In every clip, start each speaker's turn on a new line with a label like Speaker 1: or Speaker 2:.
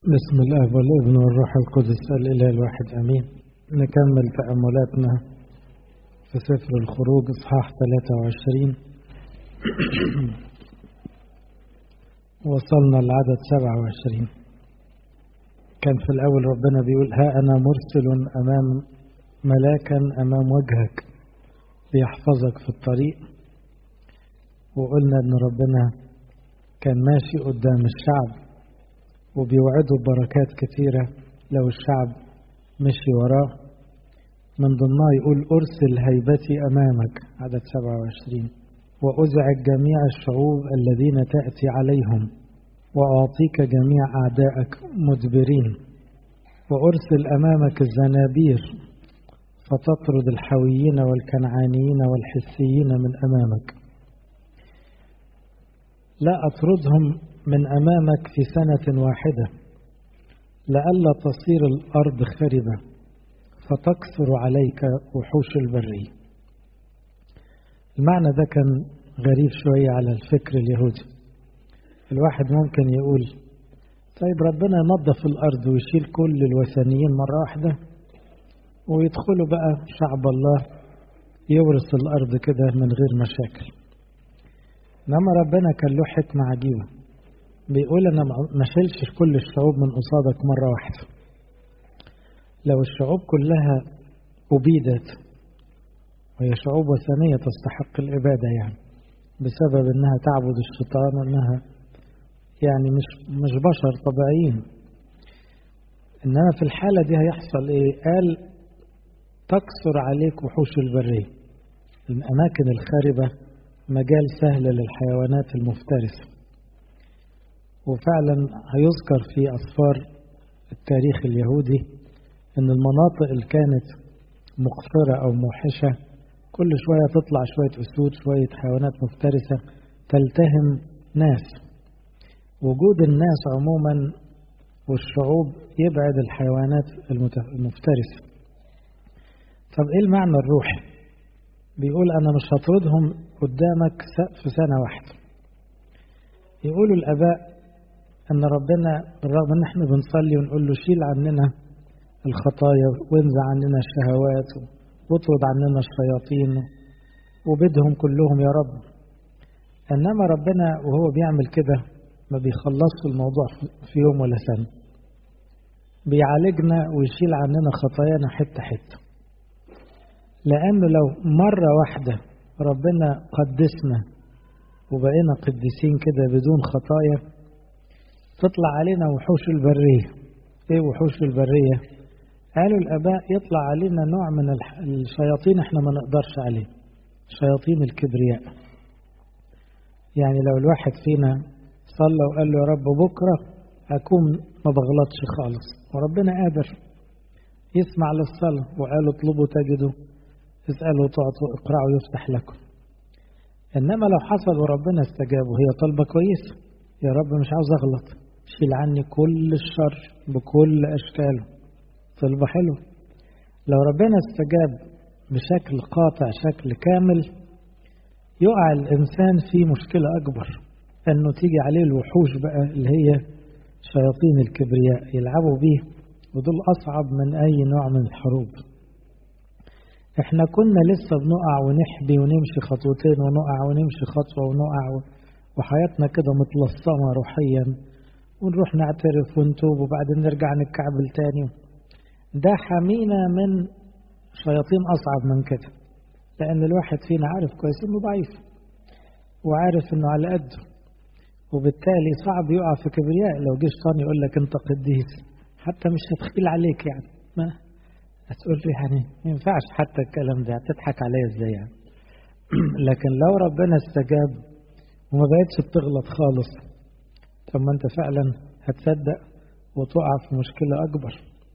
Speaker 1: بسم الله والابن والروح القدس الإله الواحد أمين. نكمل تأملاتنا في سفر الخروج إصحاح 23. وصلنا لعدد 27. كان في الأول ربنا بيقول ها أنا مرسل أمام ملاكا أمام وجهك ليحفظك في الطريق. وقلنا أن ربنا كان ماشي قدام الشعب وبيوعده ببركات كثيرة لو الشعب مشي وراه. من ضمنها يقول أرسل هيبتي أمامك، عدد 27، وأزعج جميع الشعوب الذين تأتي عليهم وأعطيك جميع أعدائك مدبرين. وأرسل أمامك الزنابير فتطرد الحويين والكنعانيين والحسيين من أمامك. لا أطردهم من أمامك في سنة واحدة لئلا تصير الأرض خربة فتكثر عليك وحوش البرية. المعنى ده كان غريب شوية على الفكر اليهودي. الواحد ممكن يقول طيب ربنا ينظف الأرض ويشيل كل الوثنيين مرة واحدة ويدخلوا بقى شعب الله يورث الأرض كده من غير مشاكل. إنما ربنا كان له حكمة عجيبة، بيقول أنا ما شلش كل الشعوب من قصادك مرة واحدة. لو الشعوب كلها أبيدت وهي شعوب وثنية تستحق الإبادة يعني بسبب أنها تعبد الشيطان وأنها يعني مش بشر طبيعيين، إنما في الحالة دي هيحصل إيه؟ قال تكثر عليك وحوش البرية. الأماكن الخاربة مجال سهل للحيوانات المفترسة. وفعلا هيذكر في أسفار التاريخ اليهودي أن المناطق اللي كانت مقصرة أو موحشة كل شوية تطلع شوية أسود، شوية حيوانات مفترسة تلتهم ناس. وجود الناس عموما والشعوب يبعد الحيوانات المفترسة. طب إيه المعنى الروحي؟ بيقول أنا مش هطردهم قدامك في سنة واحدة. يقولوا الآباء أن ربنا بالرغم أن احنا بنصلي ونقول له شيل عننا الخطايا وانزع عننا الشهوات واطرد عننا الشياطين وبدهم كلهم يا رب، إنما ربنا وهو بيعمل كده ما بيخلصش الموضوع في يوم ولا سنة، بيعالجنا ويشيل عننا خطايانا حتة حتة. لأنه لو مرة واحدة ربنا قدسنا وبقينا قديسين كده بدون خطايا تطلع علينا وحوش البرية. ايه وحوش البرية؟ قالوا الآباء يطلع علينا نوع من الشياطين احنا ما نقدرش عليه، شياطين الكبرياء. يعني لو الواحد فينا صلى وقال له يا رب بكرة أكون ما بغلطش خالص، وربنا قادر يسمع للصلاة، وقالوا اطلبوا تجدوا، اسألوا تعطوا، اقرأوا يفتح لكم. إنما لو حصل وربنا استجاب وهي طلبة كويسة، يا رب مش عاوز أغلط، شيل عني كل الشر بكل أشكاله، طلبة حلوة. لو ربنا استجاب بشكل قاطع شكل كامل يقع الإنسان في مشكلة أكبر، أنه تيجي عليه الوحوش بقى اللي هي شياطين الكبرياء يلعبوا بيه، ودول أصعب من أي نوع من الحروب. احنا كنا لسه بنقع ونحبي ونمشي خطوتين ونقع ونمشي خطوة ونقع وحياتنا كده متلصمة روحيا، ونروح نعترف ونتوب وبعدين نرجع نتكعبل تاني. ده حمينا من شياطين أصعب من كده، لأن الواحد فينا عارف كويس إنه ضعيف وعارف إنه على قده، وبالتالي صعب يقع في كبرياء. لو جه شيطان يقول لك أنت قديس حتى مش هتخيل عليك، يعني ما هتقول لي يعني ما ينفعش حتى الكلام ده، هتضحك عليا ازاي يعني. لكن لو ربنا استجاب وما بقتش بتغلط خالص، طب ما انت فعلا هتصدق وتقع في مشكلة أكبر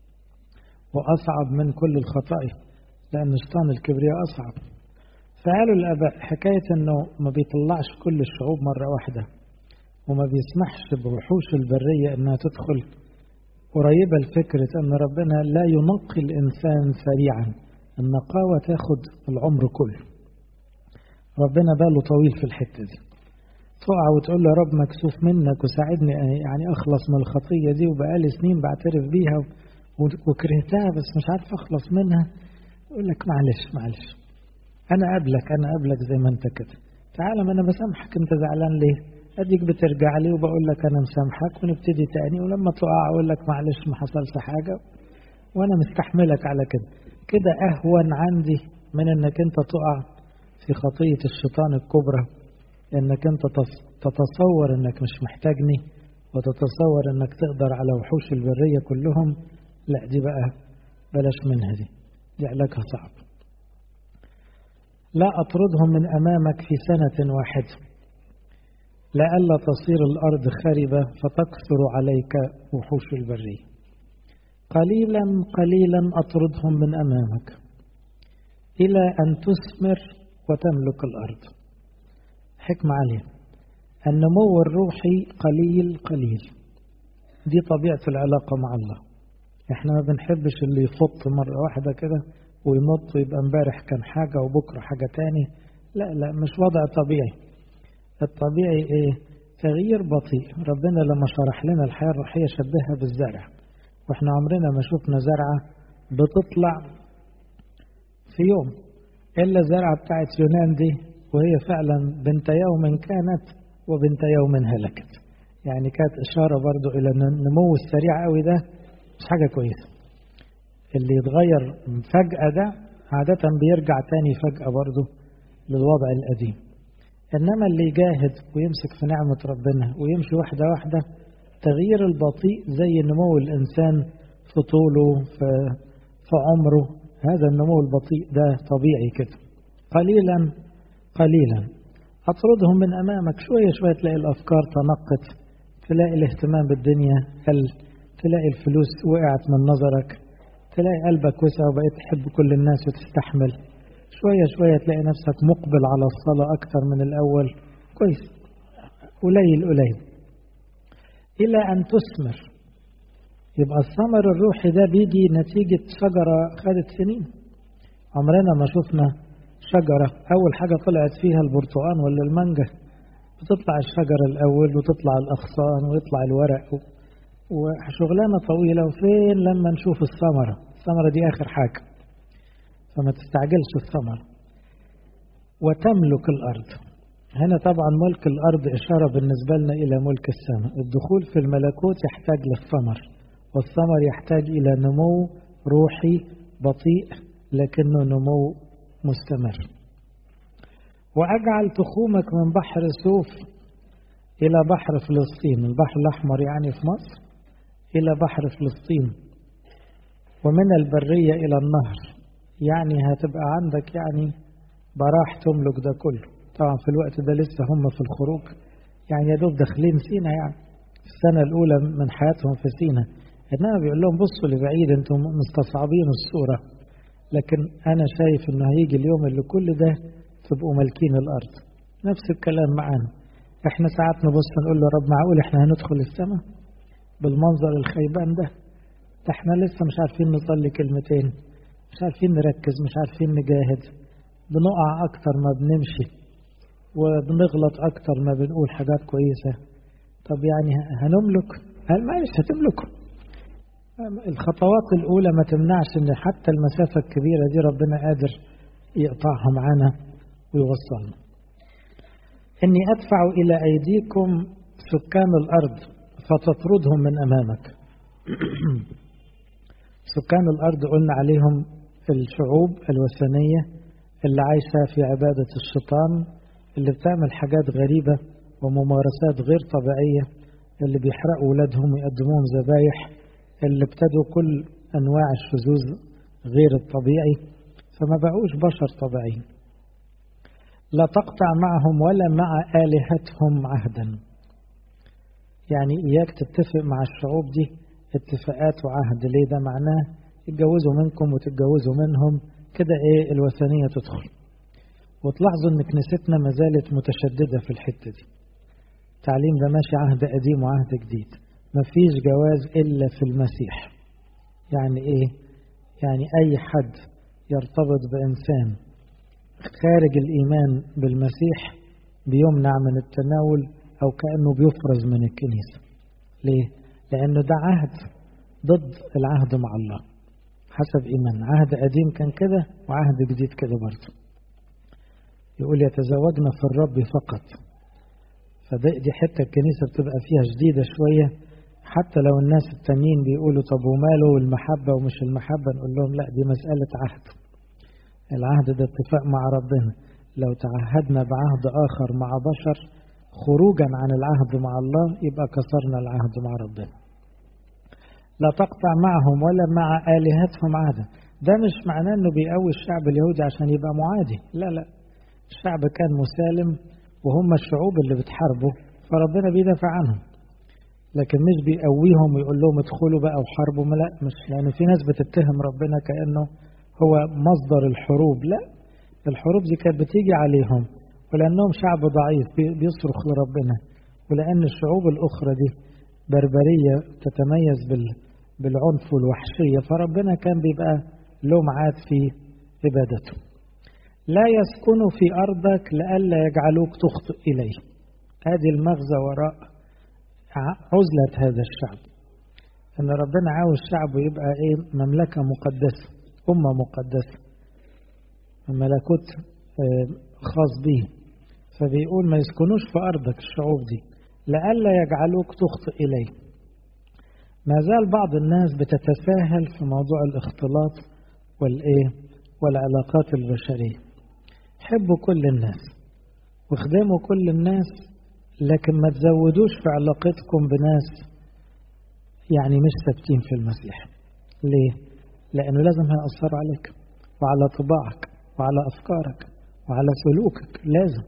Speaker 1: وأصعب من كل الخطايا، لأن شيطان الكبرياء أصعب. فقالوا الآباء حكاية أنه ما بيطلعش كل الشعوب مرة واحدة وما بيسمحش بوحوش البرية أنها تدخل قريبة لفكرة أن ربنا لا ينقي الإنسان سريعا، النقاوة تاخد العمر كله. ربنا باله طويل في الحتة دي، تقع وتقول له يا رب مكسوف منك وساعدني يعني أخلص من الخطية دي، وبقالي سنين بعترف بيها وكرهتها بس مش عارف أخلص منها. يقول لك معلش أنا قبلك زي ما أنت كده، تعالى ما أنا بسامحك، أنت زعلان ليه؟ أديك بترجع لي وبقول لك أنا مسامحك ونبتدي تاني، ولما تقع أقول لك معلش ما حصلش حاجة وأنا مستحملك على كده أهون عندي من أنك أنت تقع في خطية الشيطان الكبرى، أنك أنت تتصور أنك مش محتاجني وتتصور أنك تقدر على وحوش البرية كلهم. لا دي بقى بلاش منها، دي علاجها صعب. لا أطردهم من أمامك في سنة واحدة لئلا تصير الأرض خربة فتكثر عليك وحوش البرية. قليلا أطردهم من أمامك إلى أن تثمر وتملك الأرض. حكمة عليه، النمو الروحي قليل، دي طبيعة العلاقة مع الله. احنا ما بنحبش اللي يفط مرة واحدة كده ويمط ويبقى امبارح كان حاجة وبكرة حاجة تاني. لا مش وضع طبيعي. الطبيعي ايه؟ تغيير بطيء. ربنا لما شرح لنا الحياة الروحية شبهها بالزرع، واحنا عمرنا ما شفنا زرعة بتطلع في يوم إلا الزرعة بتاعت يونان دي، وهي فعلا بنت يوم كانت وبنت يوم هلكت. يعني كانت إشارة برضو إلى النمو السريع قوي ده مش حاجة كويسة. اللي يتغير فجأة ده عادة بيرجع تاني فجأة برضو للوضع القديم. إنما اللي يجاهد ويمسك في نعمة ربنا ويمشي واحدة واحدة، تغيير البطيء زي نمو الإنسان في طوله في عمره. هذا النمو البطيء ده طبيعي كده. قليلا أطردهم من أمامك. شوية تلاقي الأفكار تنقت، تلاقي الاهتمام بالدنيا قل، تلاقي الفلوس وقعت من نظرك، تلاقي قلبك وسع وبقيت تحب كل الناس وتستحمل. شوية تلاقي نفسك مقبل على الصلاة أكثر من الأول. كويس، قليل إلى أن تثمر. يبقى الثمر الروحي ده بيجي نتيجة شجرة خدت سنين. عمرنا ما شفنا شجرة أول حاجة طلعت فيها البرتقال ولا المانجا. بتطلع الشجرة الأول وتطلع الأغصان ويطلع الورق وشغلانة طويلة، وفين لما نشوف الثمرة دي آخر حاجة. فما تستعجلش الثمرة. وتملك الأرض. هنا طبعا ملك الأرض إشارة بالنسبة لنا إلى ملك السماء. الدخول في الملكوت يحتاج للثمر، والثمر يحتاج إلى نمو روحي بطيء لكنه نمو مستمر. وأجعل تخومك من بحر سوف إلى بحر فلسطين، البحر الأحمر يعني في مصر، إلى بحر فلسطين، ومن البرية إلى النهر. يعني هتبقى عندك يعني براح تملك ده كله. طبعا في الوقت ده لسه هم في الخروج، يعني يا دوب داخلين سينا، يعني السنة الأولى من حياتهم في سينا. إنما بيقول لهم بصوا لبعيد، أنتم مستصعبين الصورة، لكن أنا شايف إنه هيجي اليوم اللي كل ده تبقوا مالكين الأرض. نفس الكلام معانا. إحنا ساعات نبص نقول له رب معقول إحنا هندخل السماء بالمنظر الخيبان ده؟ إحنا لسه مش عارفين نصلي كلمتين، مش عارفين نركز، مش عارفين نجاهد، بنقع أكتر ما بنمشي وبنغلط أكتر ما بنقول حاجات كويسة. طب يعني هنملك؟ قال معلش هتملكوا. الخطوات الأولى ما تمنعش إن حتى المسافة الكبيرة دي ربنا قادر يقطعها معانا ويوصلنا. إني أدفع إلى أيديكم سكان الأرض فتطردهم من أمامك. سكان الأرض قلنا عليهم الشعوب الوثنية اللي عايشة في عبادة الشيطان، اللي بتعمل حاجات غريبة وممارسات غير طبيعية، اللي بيحرقوا ولادهم ويقدموهم ذبايح، اللي ابتدوا كل أنواع الشذوذ غير الطبيعي، فما بقوش بشر طبيعيين. لا تقطع معهم ولا مع آلهتهم عهدا. يعني إياك تتفق مع الشعوب دي اتفاقات وعهد. ليه؟ ده معناه يتجوزوا منكم وتتجوزوا منهم كده، ايه الوثنية تدخل. وتلاحظوا ان كنيستنا ما زالت متشددة في الحتة دي. التعليم ده ماشي عهد قديم وعهد جديد. مفيش جواز إلا في المسيح. يعني ايه؟ يعني اي حد يرتبط بإنسان خارج الإيمان بالمسيح بيمنع من التناول أو كأنه بيفرز من الكنيسة. ليه؟ لأنه ده عهد ضد العهد مع الله حسب إيمان. عهد قديم كان كده وعهد جديد كده برضه. يقول يتزوجنا في الرب فقط. فدي حتة الكنيسة بتبقى فيها شديدة شوية، حتى لو الناس التانيين بيقولوا طب وماله والمحبة ومش المحبة، نقول لهم لا، دي مسألة عهد. العهد ده اتفاق مع ربنا. لو تعهدنا بعهد آخر مع بشر خروجا عن العهد مع الله يبقى كسرنا العهد مع ربنا. لا تقطع معهم ولا مع آلهتهم عهدا. ده مش معناه انه بيقوي الشعب اليهودي عشان يبقى معادي، لا لا، الشعب كان مسالم وهم الشعوب اللي بتحاربه فربنا بيدافع عنهم، لكن مش بيقويهم ويقول لهم ادخلوا بقى وحاربوا. لا، مش، لأن في ناس بتتهم ربنا كأنه هو مصدر الحروب. لا، الحروب دي كانت بتيجي عليهم ولأنهم شعب ضعيف بيصرخ لربنا، ولأن الشعوب الأخرى دي بربرية تتميز بالعنف والوحشية، فربنا كان بيبقى له ميعاد في عبادته. لا يسكنوا في أرضك لئلا يجعلوك تخطئ إليه. هذه المغزى وراء عزلة هذا الشعب، أن ربنا عاوز شعبه يبقى مملكة مقدسة، أمة مقدسة، ملكوت خاص به. فبيقول ما يسكنوش في أرضك الشعوب دي لئلا يجعلوك تخطئ إليه. ما زال بعض الناس بتتساهل في موضوع الاختلاط والعلاقات البشرية. حبوا كل الناس واخدموا كل الناس، لكن ما تزودوش في علاقتكم بناس يعني مش ثابتين في المسيح. ليه؟ لأنه لازم هيأثر عليك وعلى طباعك وعلى أفكارك وعلى سلوكك، لازم.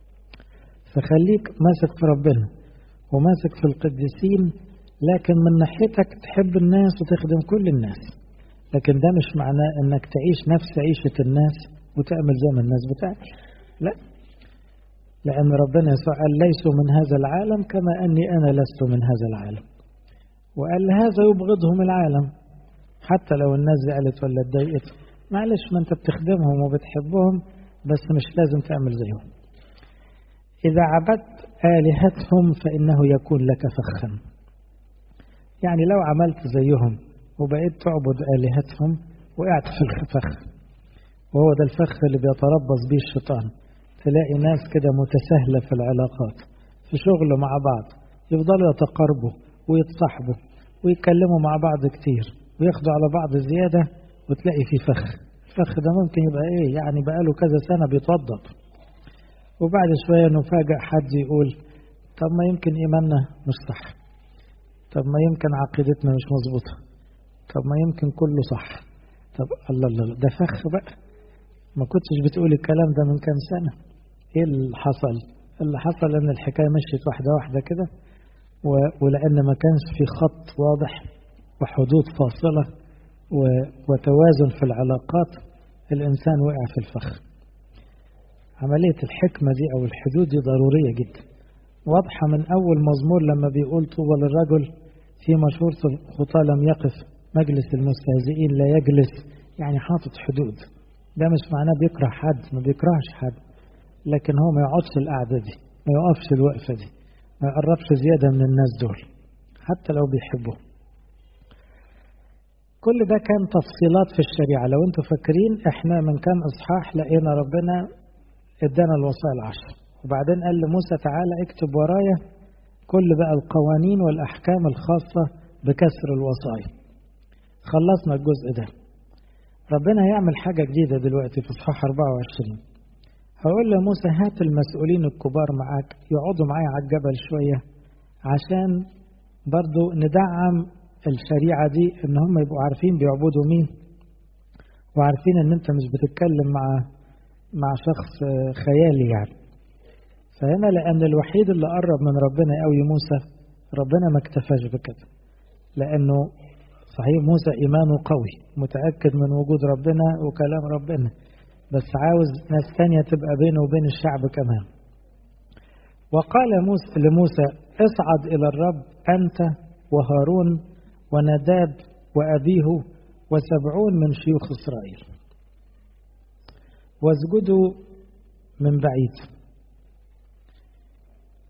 Speaker 1: فخليك ماسك في ربنا وماسك في القديسين، لكن من ناحيتك تحب الناس وتخدم كل الناس، لكن ده مش معناه انك تعيش نفس عيشة الناس وتعمل زي ما الناس بتعمل. لا، لأن ربنا يسوع قال ليسوا من هذا العالم كما أني أنا لست من هذا العالم، وقال هذا يبغضهم العالم. حتى لو الناس زعلت ولا اتضايقت، معلش، ما انت بتخدمهم وبتحبهم، بس مش لازم تعمل زيهم. إذا عبدت آلهتهم فإنه يكون لك فخا. يعني لو عملت زيهم وبقيت تعبد آلهتهم وقعت في الفخ، وهو ده الفخ اللي بيتربص به الشيطان. تلاقي ناس كده متساهلة في العلاقات، في شغل مع بعض، يفضلوا يتقاربوا ويتصاحبوا ويتكلموا مع بعض كتير وياخدوا على بعض زيادة، وتلاقي في فخ. الفخ ده ممكن يبقى يعني بقاله كذا سنة بيتوضب، وبعد شوية نفاجأ حد يقول طب ما يمكن إيماننا مش صح، طب ما يمكن عقيدتنا مش مظبوطة، طب ما يمكن كله صح. طب الله ده فخ بقى، ما كنتش بتقول الكلام ده من كام سنة. ايه اللي حصل؟ اللي حصل ان الحكاية مشيت واحدة واحدة كده، ولأن ما كانش في خط واضح وحدود فاصلة وتوازن في العلاقات، الإنسان وقع في الفخ. عملية الحكمة دي أو الحدود دي ضرورية جدا، واضحة من أول مزمور لما بيقول طوبى للرجل في مشورة الخطاة لم يقف، مجلس المستهزئين لا يجلس. يعني حاطط حدود. ده مش معناه بيكره حد، ما بيكرهش حد، لكن هو ما يقعدش القعدة دي، ما يقفش الوقفة دي، ما يقربش زيادة من الناس دول حتى لو بيحبوه. كل ده كان تفصيلات في الشريعة. لو انتوا فاكرين احنا من كام اصحاح لقينا ربنا ادانا الوصايا العشر، وبعدين قال لموسى تعالى اكتب ورايا كل بقى القوانين والأحكام الخاصة بكسر الوصايا. خلصنا الجزء ده. ربنا هيعمل حاجة جديدة دلوقتي في اصحاح 24. هقول لموسى هات المسؤولين الكبار معاك يقعدوا معايا على الجبل شوية، عشان برضو ندعم الشريعة دي، ان هم يبقوا عارفين بيعبدوا مين، وعارفين ان انت مش بتتكلم مع شخص خيالي يعني. فهنا لأن الوحيد اللي قرب من ربنا قوي موسى، ربنا ما اكتفاش بكده، لأنه صحيح موسى إيمانه قوي متأكد من وجود ربنا وكلام ربنا، بس عاوز ناس تانية تبقى بينه وبين الشعب كمان. وقال موسى لموسى اصعد إلى الرب أنت وهارون ونداب وأبيه و70 من شيوخ إسرائيل، واسجدوا من بعيد.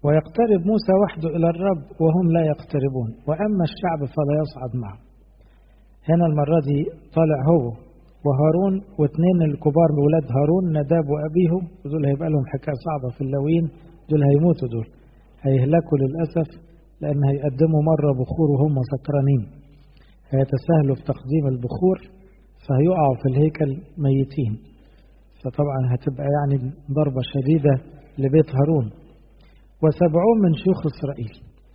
Speaker 1: ويقترب موسى وحده إلى الرب وهم لا يقتربون، وأما الشعب فلا يصعد معه. هنا المرة دي طالع هو وهارون واثنين الكبار بولاد هارون، نداب وأبيه، دول هيبقى لهم حكاية صعبة في اللاويين، دول هيموتوا، دول هيهلكوا للأسف، لأن هيقدموا مرة بخور وهم سكرانين، هيتساهلوا في تقديم البخور فهيقعوا في الهيكل ميتين، فطبعا هتبقى يعني ضربة شديدة لبيت هارون. 70 من شيوخ إسرائيل،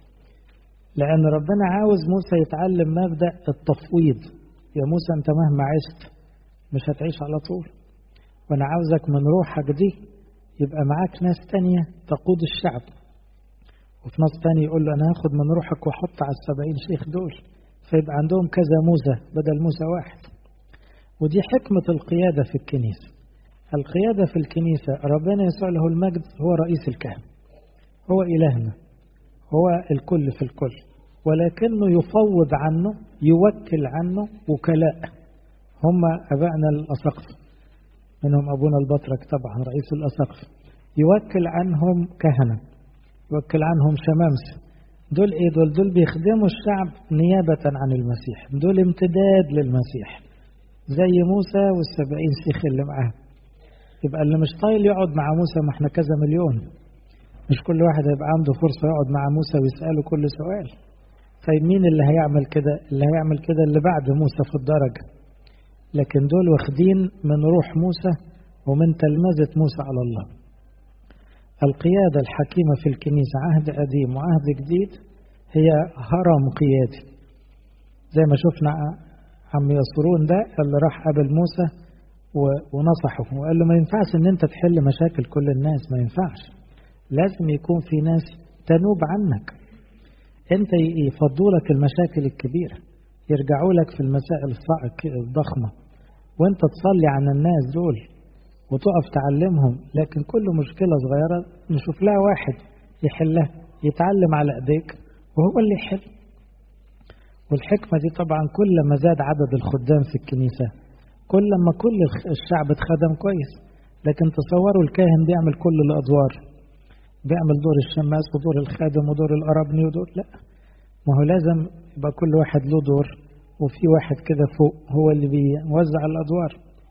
Speaker 1: لأن ربنا عاوز موسى يتعلم مبدأ التفويض. يا موسى أنت مهما عشت مش هتعيش على طول، وأنا عاوزك من روحك دي يبقى معاك ناس تانية تقود الشعب، وفي ناس تاني يقول له أنا هاخد من روحك وحط على 70 شيخ دول، فيبقى عندهم كذا موسى بدل موسى واحد. ودي حكمة القيادة في الكنيسة. القيادة في الكنيسة ربنا يسوع له المجد هو رئيس الكهنة، هو إلهنا، هو الكل في الكل، ولكنه يفوض عنه، يوكل عنه وكلاء، هم أبائنا الأساقفة، منهم أبونا البطرك طبعا رئيس الأساقفة، يوكل عنهم كهنة، يوكل عنهم شمامسة. دول إيه؟ دول بيخدموا الشعب نيابة عن المسيح، دول امتداد للمسيح زي موسى وال70 شيخ اللي معاه. يبقى اللي مش طايل يقعد مع موسى، ما احنا كذا مليون، مش كل واحد هيبقى عنده فرصة يقعد مع موسى ويسأله كل سؤال. طيب مين اللي هيعمل كده؟ اللي هيعمل كده اللي بعد موسى في الدرجة، لكن دول واخدين من روح موسى ومن تلمذة موسى على الله. القيادة الحكيمة في الكنيسة عهد قديم وعهد جديد هي هرم قيادي، زي ما شفنا عم يسرون ده اللي راح قابل موسى ونصحه وقال له ما ينفعش ان انت تحل مشاكل كل الناس، ما ينفعش، لازم يكون في ناس تنوب عنك، انت يفضوا لك المشاكل الكبيرة، يرجعوا لك في المسائل الضخمة، وانت تصلي عن الناس دول وتقف تعلمهم. لكن كل مشكلة صغيرة نشوف لها واحد يحلها، يتعلم على ايديك وهو اللي يحل. والحكمة دي طبعا كل ما زاد عدد الخدام في الكنيسة كل ما كل الشعب اتخدم كويس. لكن تصوروا الكاهن بيعمل كل الأدوار، بيعمل دور الشماس ودور الخادم ودور القربني ودور، لا، ما هو لازم يبقى كل واحد له دور، وفي واحد كده فوق هو اللي بيوزع الأدوار.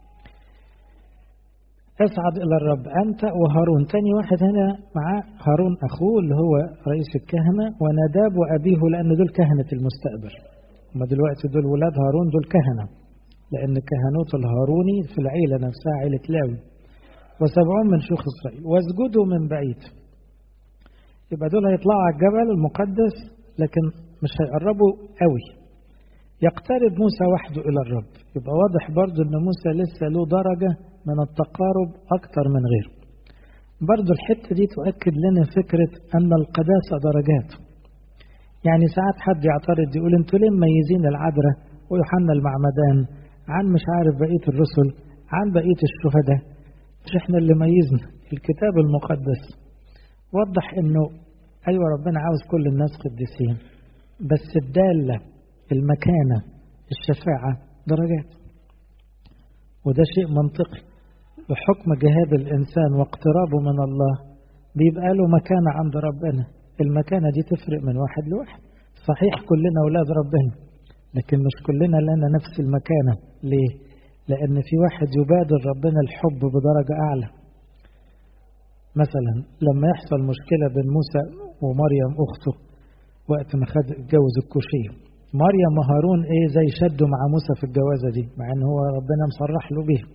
Speaker 1: اصعد إلى الرب أنت وهارون، تاني واحد هنا معاه هارون أخوه اللي هو رئيس الكهنة، ونداب وأبيه، لأن دول كهنة المستقبل، هما دلوقتي دول ولاد هارون، دول كهنة، لأن كهنوت الهاروني في العيلة نفسها عيلة لاوي. 70 من شيوخ إسرائيل، واسجدوا من بعيد. يبقى دول هيطلعوا على الجبل المقدس لكن مش هيقربوا قوي. يقترب موسى وحده إلى الرب، يبقى واضح برضو أن موسى لسه له درجة من التقارب أكتر من غيره. برضو الحتة دي تؤكد لنا فكرة أن القداسة درجات. يعني ساعات حد يعترض يقول انتوا ليه مميزين العذراء ويوحنا المعمدان عن مش عارف بقية الرسل عن بقية الشهداء؟ مش احنا اللي ميزنا، الكتاب المقدس وضح انه ايوه ربنا عاوز كل الناس قديسين، بس الدالة المكانة الشفاعة درجات، وده شيء منطقي. بحكم جهاد الإنسان واقترابه من الله بيبقى له مكانة عند ربنا، المكانة دي تفرق من واحد لواحد. صحيح كلنا أولاد ربنا، لكن مش كلنا لنا نفس المكانة. ليه؟ لأن في واحد يبادر ربنا الحب بدرجة أعلى. مثلا لما يحصل مشكلة بين موسى ومريم أخته وقت ما اتجوز الكوشية، مريم وهارون زي شدوا مع موسى في الجوازة دي، مع ان هو ربنا مصرح له بيه.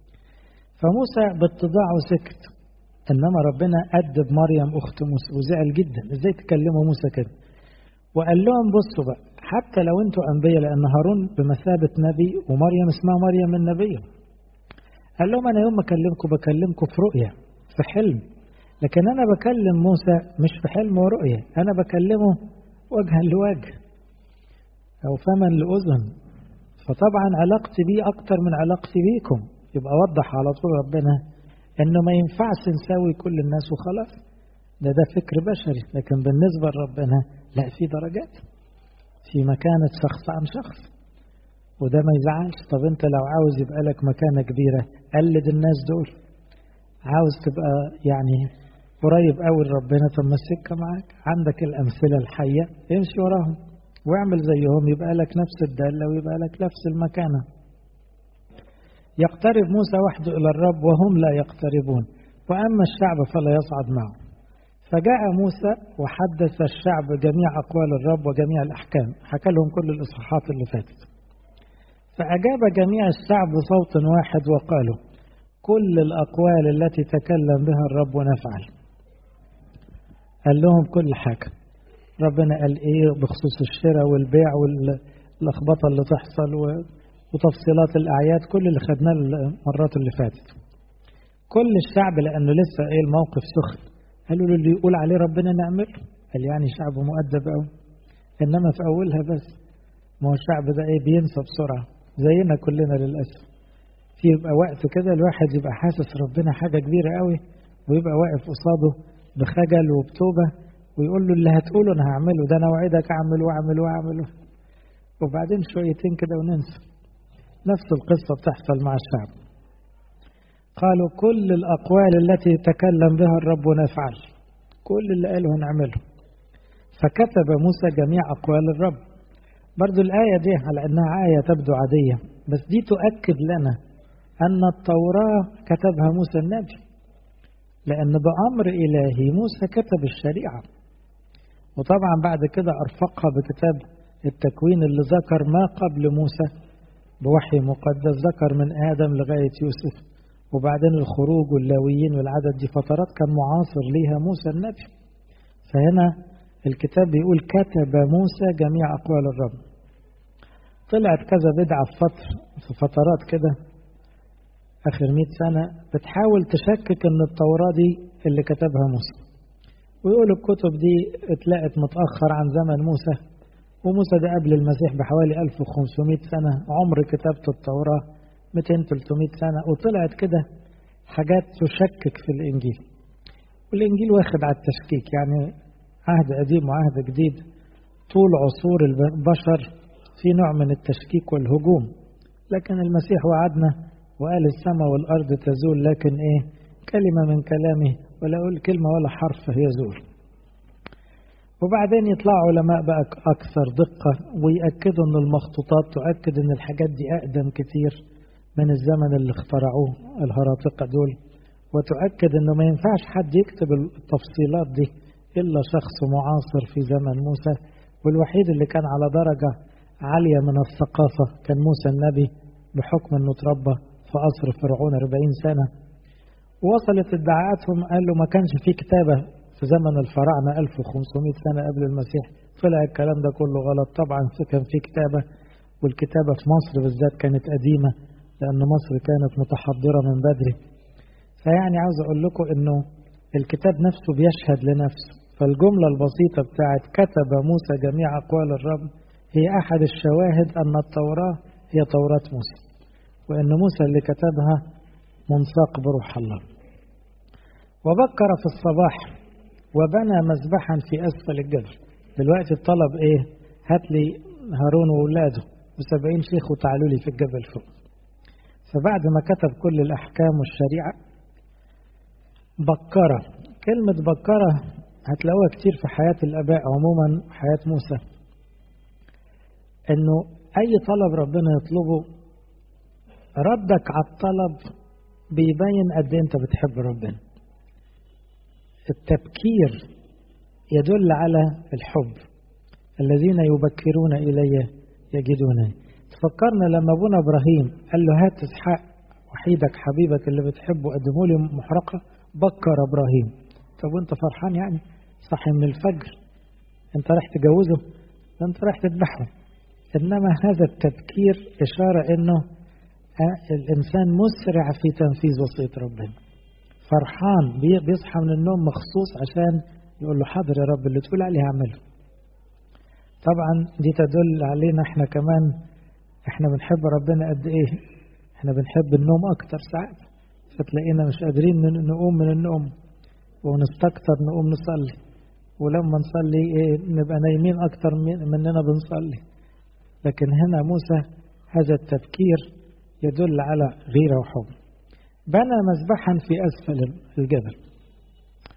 Speaker 1: فموسى باتضاع وسكت، انما ربنا أدب مريم أخت موسى وزعل جدا، ازاي تكلموا موسى كده؟ وقال لهم بصوا بقى، حتى لو انتوا أنبياء، لأن هارون بمثابة نبي ومريم اسمها مريم النبية، قال لهم أنا يوم ما بكلمكم في رؤية في حلم، لكن أنا بكلم موسى مش في حلم ورؤية، أنا بكلمه وجها لوجه أو فما لأذن، فطبعا علاقتي بيه أكتر من علاقتي بيكم. يبقى وضح على طول ربنا إنه ما ينفعش نساوي كل الناس وخلاص، ده فكر بشري، لكن بالنسبة لربنا لا، في درجات، في مكانة شخص عن شخص، وده ما يزعلش. طب أنت لو عاوز يبقى لك مكانة كبيرة قلد الناس دول، عاوز تبقى يعني قريب قوي لربنا، طب ما السكة معاك، عندك الأمثلة الحية امشي وراهم واعمل زيهم، يبقى لك نفس الدالة ويبقى لك نفس المكانة. يقترب موسى وحده إلى الرب وهم لا يقتربون، وأما الشعب فلا يصعد معه. فجاء موسى وحدث الشعب جميع أقوال الرب وجميع الأحكام، حكى لهم كل الإصحاحات اللي فاتت. فأجاب جميع الشعب بصوت واحد وقالوا كل الأقوال التي تكلم بها الرب نفعل. قال لهم كل حاجة ربنا قال إيه بخصوص الشراء والبيع واللخبطة اللي تحصل وتفصيلات الأعياد، كل اللي خدناه المرات اللي فاتت. كل الشعب لأنه لسه إيه الموقف سخن، قالوا له اللي يقول عليه ربنا نعمله. قال يعني شعب مؤدب أوي، إنما في أولها بس. ما هو الشعب ده إيه بينسى بسرعة زينا كلنا للأسف. في يبقى وقت كده الواحد يبقى حاسس ربنا حاجة كبيرة قوي، ويبقى واقف قصاده بخجل وبتوبة ويقول له اللي هتقوله أنا هعمله، ده أنا وعدك أعمل وأعمل وأعمل، وبعدين شويتين كده وننسى. نفس القصة بتحصل مع الشعب. قالوا كل الأقوال التي تكلم بها الرب نفعل، كل اللي قاله هنعمله. فكتب موسى جميع أقوال الرب. برضو الآية دي على أنها آية تبدو عادية، بس دي تؤكد لنا أن التوراة كتبها موسى النبي، لأن بأمر إلهي موسى كتب الشريعة. وطبعا بعد كده أرفقها بكتاب التكوين اللي ذكر ما قبل موسى بوحي مقدس، ذكر من آدم لغاية يوسف، وبعدين الخروج واللاويين والعدد، دي فترات كان معاصر ليها موسى النبي. فهنا الكتاب بيقول كتب موسى جميع أقوال الرب. طلعت كذا بدعة في فترات كده آخر 100 سنة بتحاول تشكك أن التوراة دي اللي كتبها موسى، ويقولوا الكتب دي اتلقت متأخر عن زمن موسى، وموسى ده قبل المسيح بحوالي 1500 سنة، عمر كتابة التوراة 200-300 سنة. وطلعت كده حاجات تشكك في الإنجيل، والإنجيل واخد على التشكيك، يعني عهد قديم وعهد جديد طول عصور البشر في نوع من التشكيك والهجوم. لكن المسيح وعدنا وقال السماء والأرض تزول، لكن إيه كلمة من كلامه ولا أقول كلمة ولا حرف فهي زول. وبعدين يطلعوا علماء بقى أكثر دقة ويأكدوا أن المخطوطات تؤكد أن الحاجات دي أقدم كتير من الزمن اللي اخترعوه الهراطقة دول، وتؤكد أنه ما ينفعش حد يكتب التفصيلات دي إلا شخص معاصر في زمن موسى. والوحيد اللي كان على درجة عالية من الثقافة كان موسى النبي، بحكم أنه تربى في قصر فرعون 40 سنة. ووصلت ادعاءاتهم قالوا ما كانش في كتابة في زمن الفراعنة 1500 سنة قبل المسيح. طلع الكلام ده كله غلط. طبعا كان في كتابة، والكتابة في مصر بالذات كانت قديمة لأن مصر كانت متحضرة من بدري. فيعني عاوز أقول لكم أنه الكتاب نفسه بيشهد لنفسه. فالجملة البسيطة بتاعت كتب موسى جميع أقوال الرب هي أحد الشواهد أن التوراة هي توراة موسى، وأن موسى اللي كتبها منساق بروح الله. وبكر في الصباح وبنى مذبحا في أسفل الجبل. دلوقتي الطلب إيه؟ هات لي هارون وولاده و70 شيخ وتعالوا لي في الجبل فوق. فبعد ما كتب كل الأحكام والشريعة بكرة. كلمة بكرة هتلاقوها كتير في حياة الآباء عموما، حياة موسى، إنه أي طلب ربنا يطلبه ردك على الطلب بيبين قد أنت بتحب ربنا. التبكير يدل على الحب. الذين يبكرون إلي يجدونني. تفكرنا لما أبونا إبراهيم قال له هات إسحاق وحيدك حبيبك اللي بتحبه قدمه لي محرقة. بكر إبراهيم. طب وانت فرحان يعني؟ صحي من الفجر، انت راح تجوزه، انت راح تذبحه. إنما هذا التبكير إشارة إنه الإنسان مسرع في تنفيذ وصية ربنا، فرحان بيصحى من النوم مخصوص عشان يقول له حاضر يا رب اللي تقول عليه هعمله. طبعا دي تدل علينا احنا كمان، احنا بنحب ربنا قد ايه. احنا بنحب النوم اكتر ساعات، فتلاقينا مش قادرين نقوم من النوم ونستكتر نقوم نصلي، ولما نصلي ايه نبقى نايمين اكتر مننا بنصلي. لكن هنا موسى هذا التفكير يدل على غيرة وحب. بنى مذبحا في أسفل الجبل.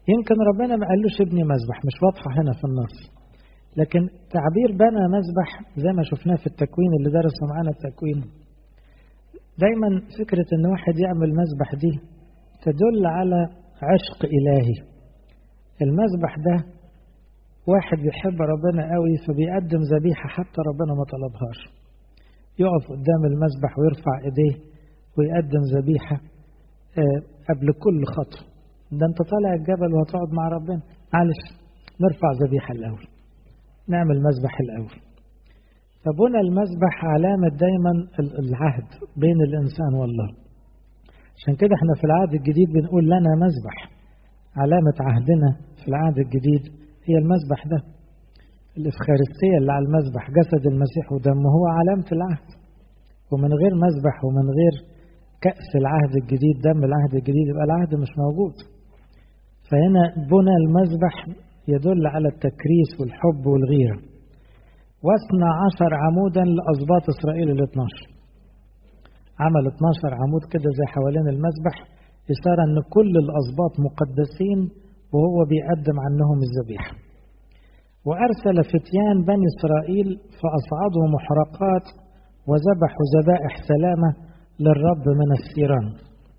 Speaker 1: يمكن ربنا ما قالوش ابني مذبح، مش واضحة هنا في النص، لكن تعبير بنى مذبح زي ما شفناه في التكوين اللي درسوا معانا التكوين. دايما فكرة ان واحد يعمل مذبح دي تدل على عشق إلهي. المذبح ده واحد بيحب ربنا قوي فبيقدم ذبيحة حتى ربنا ما طلبهاش، يقف قدام المذبح ويرفع ايديه ويقدم ذبيحة قبل كل خطوة. ده انت طالع الجبل وهتقعد مع ربنا، معلش نرفع ذبيحة الأول، نعمل مذبح الأول. فبنى المذبح علامة دايما العهد بين الإنسان والله. عشان كده احنا في العهد الجديد بنقول لنا مذبح، علامة عهدنا في العهد الجديد هي المذبح ده. الإفخارستية اللي على المذبح جسد المسيح ودمه هو علامة العهد، ومن غير مذبح ومن غير كأس العهد الجديد دم العهد الجديد يبقى العهد مش موجود. فهنا بنى المذبح يدل على التكريس والحب والغيرة. واثنى 12 عمودا لأسباط إسرائيل ال12، عمل 12 عمود كده زي حوالين المذبح، إشارة أن كل الأسباط مقدسين وهو بيقدم عنهم الذبيحة. وأرسل فتيان بني إسرائيل فأصعدوا محرقات وذبحوا ذبائح سلامة للرب من الثيران.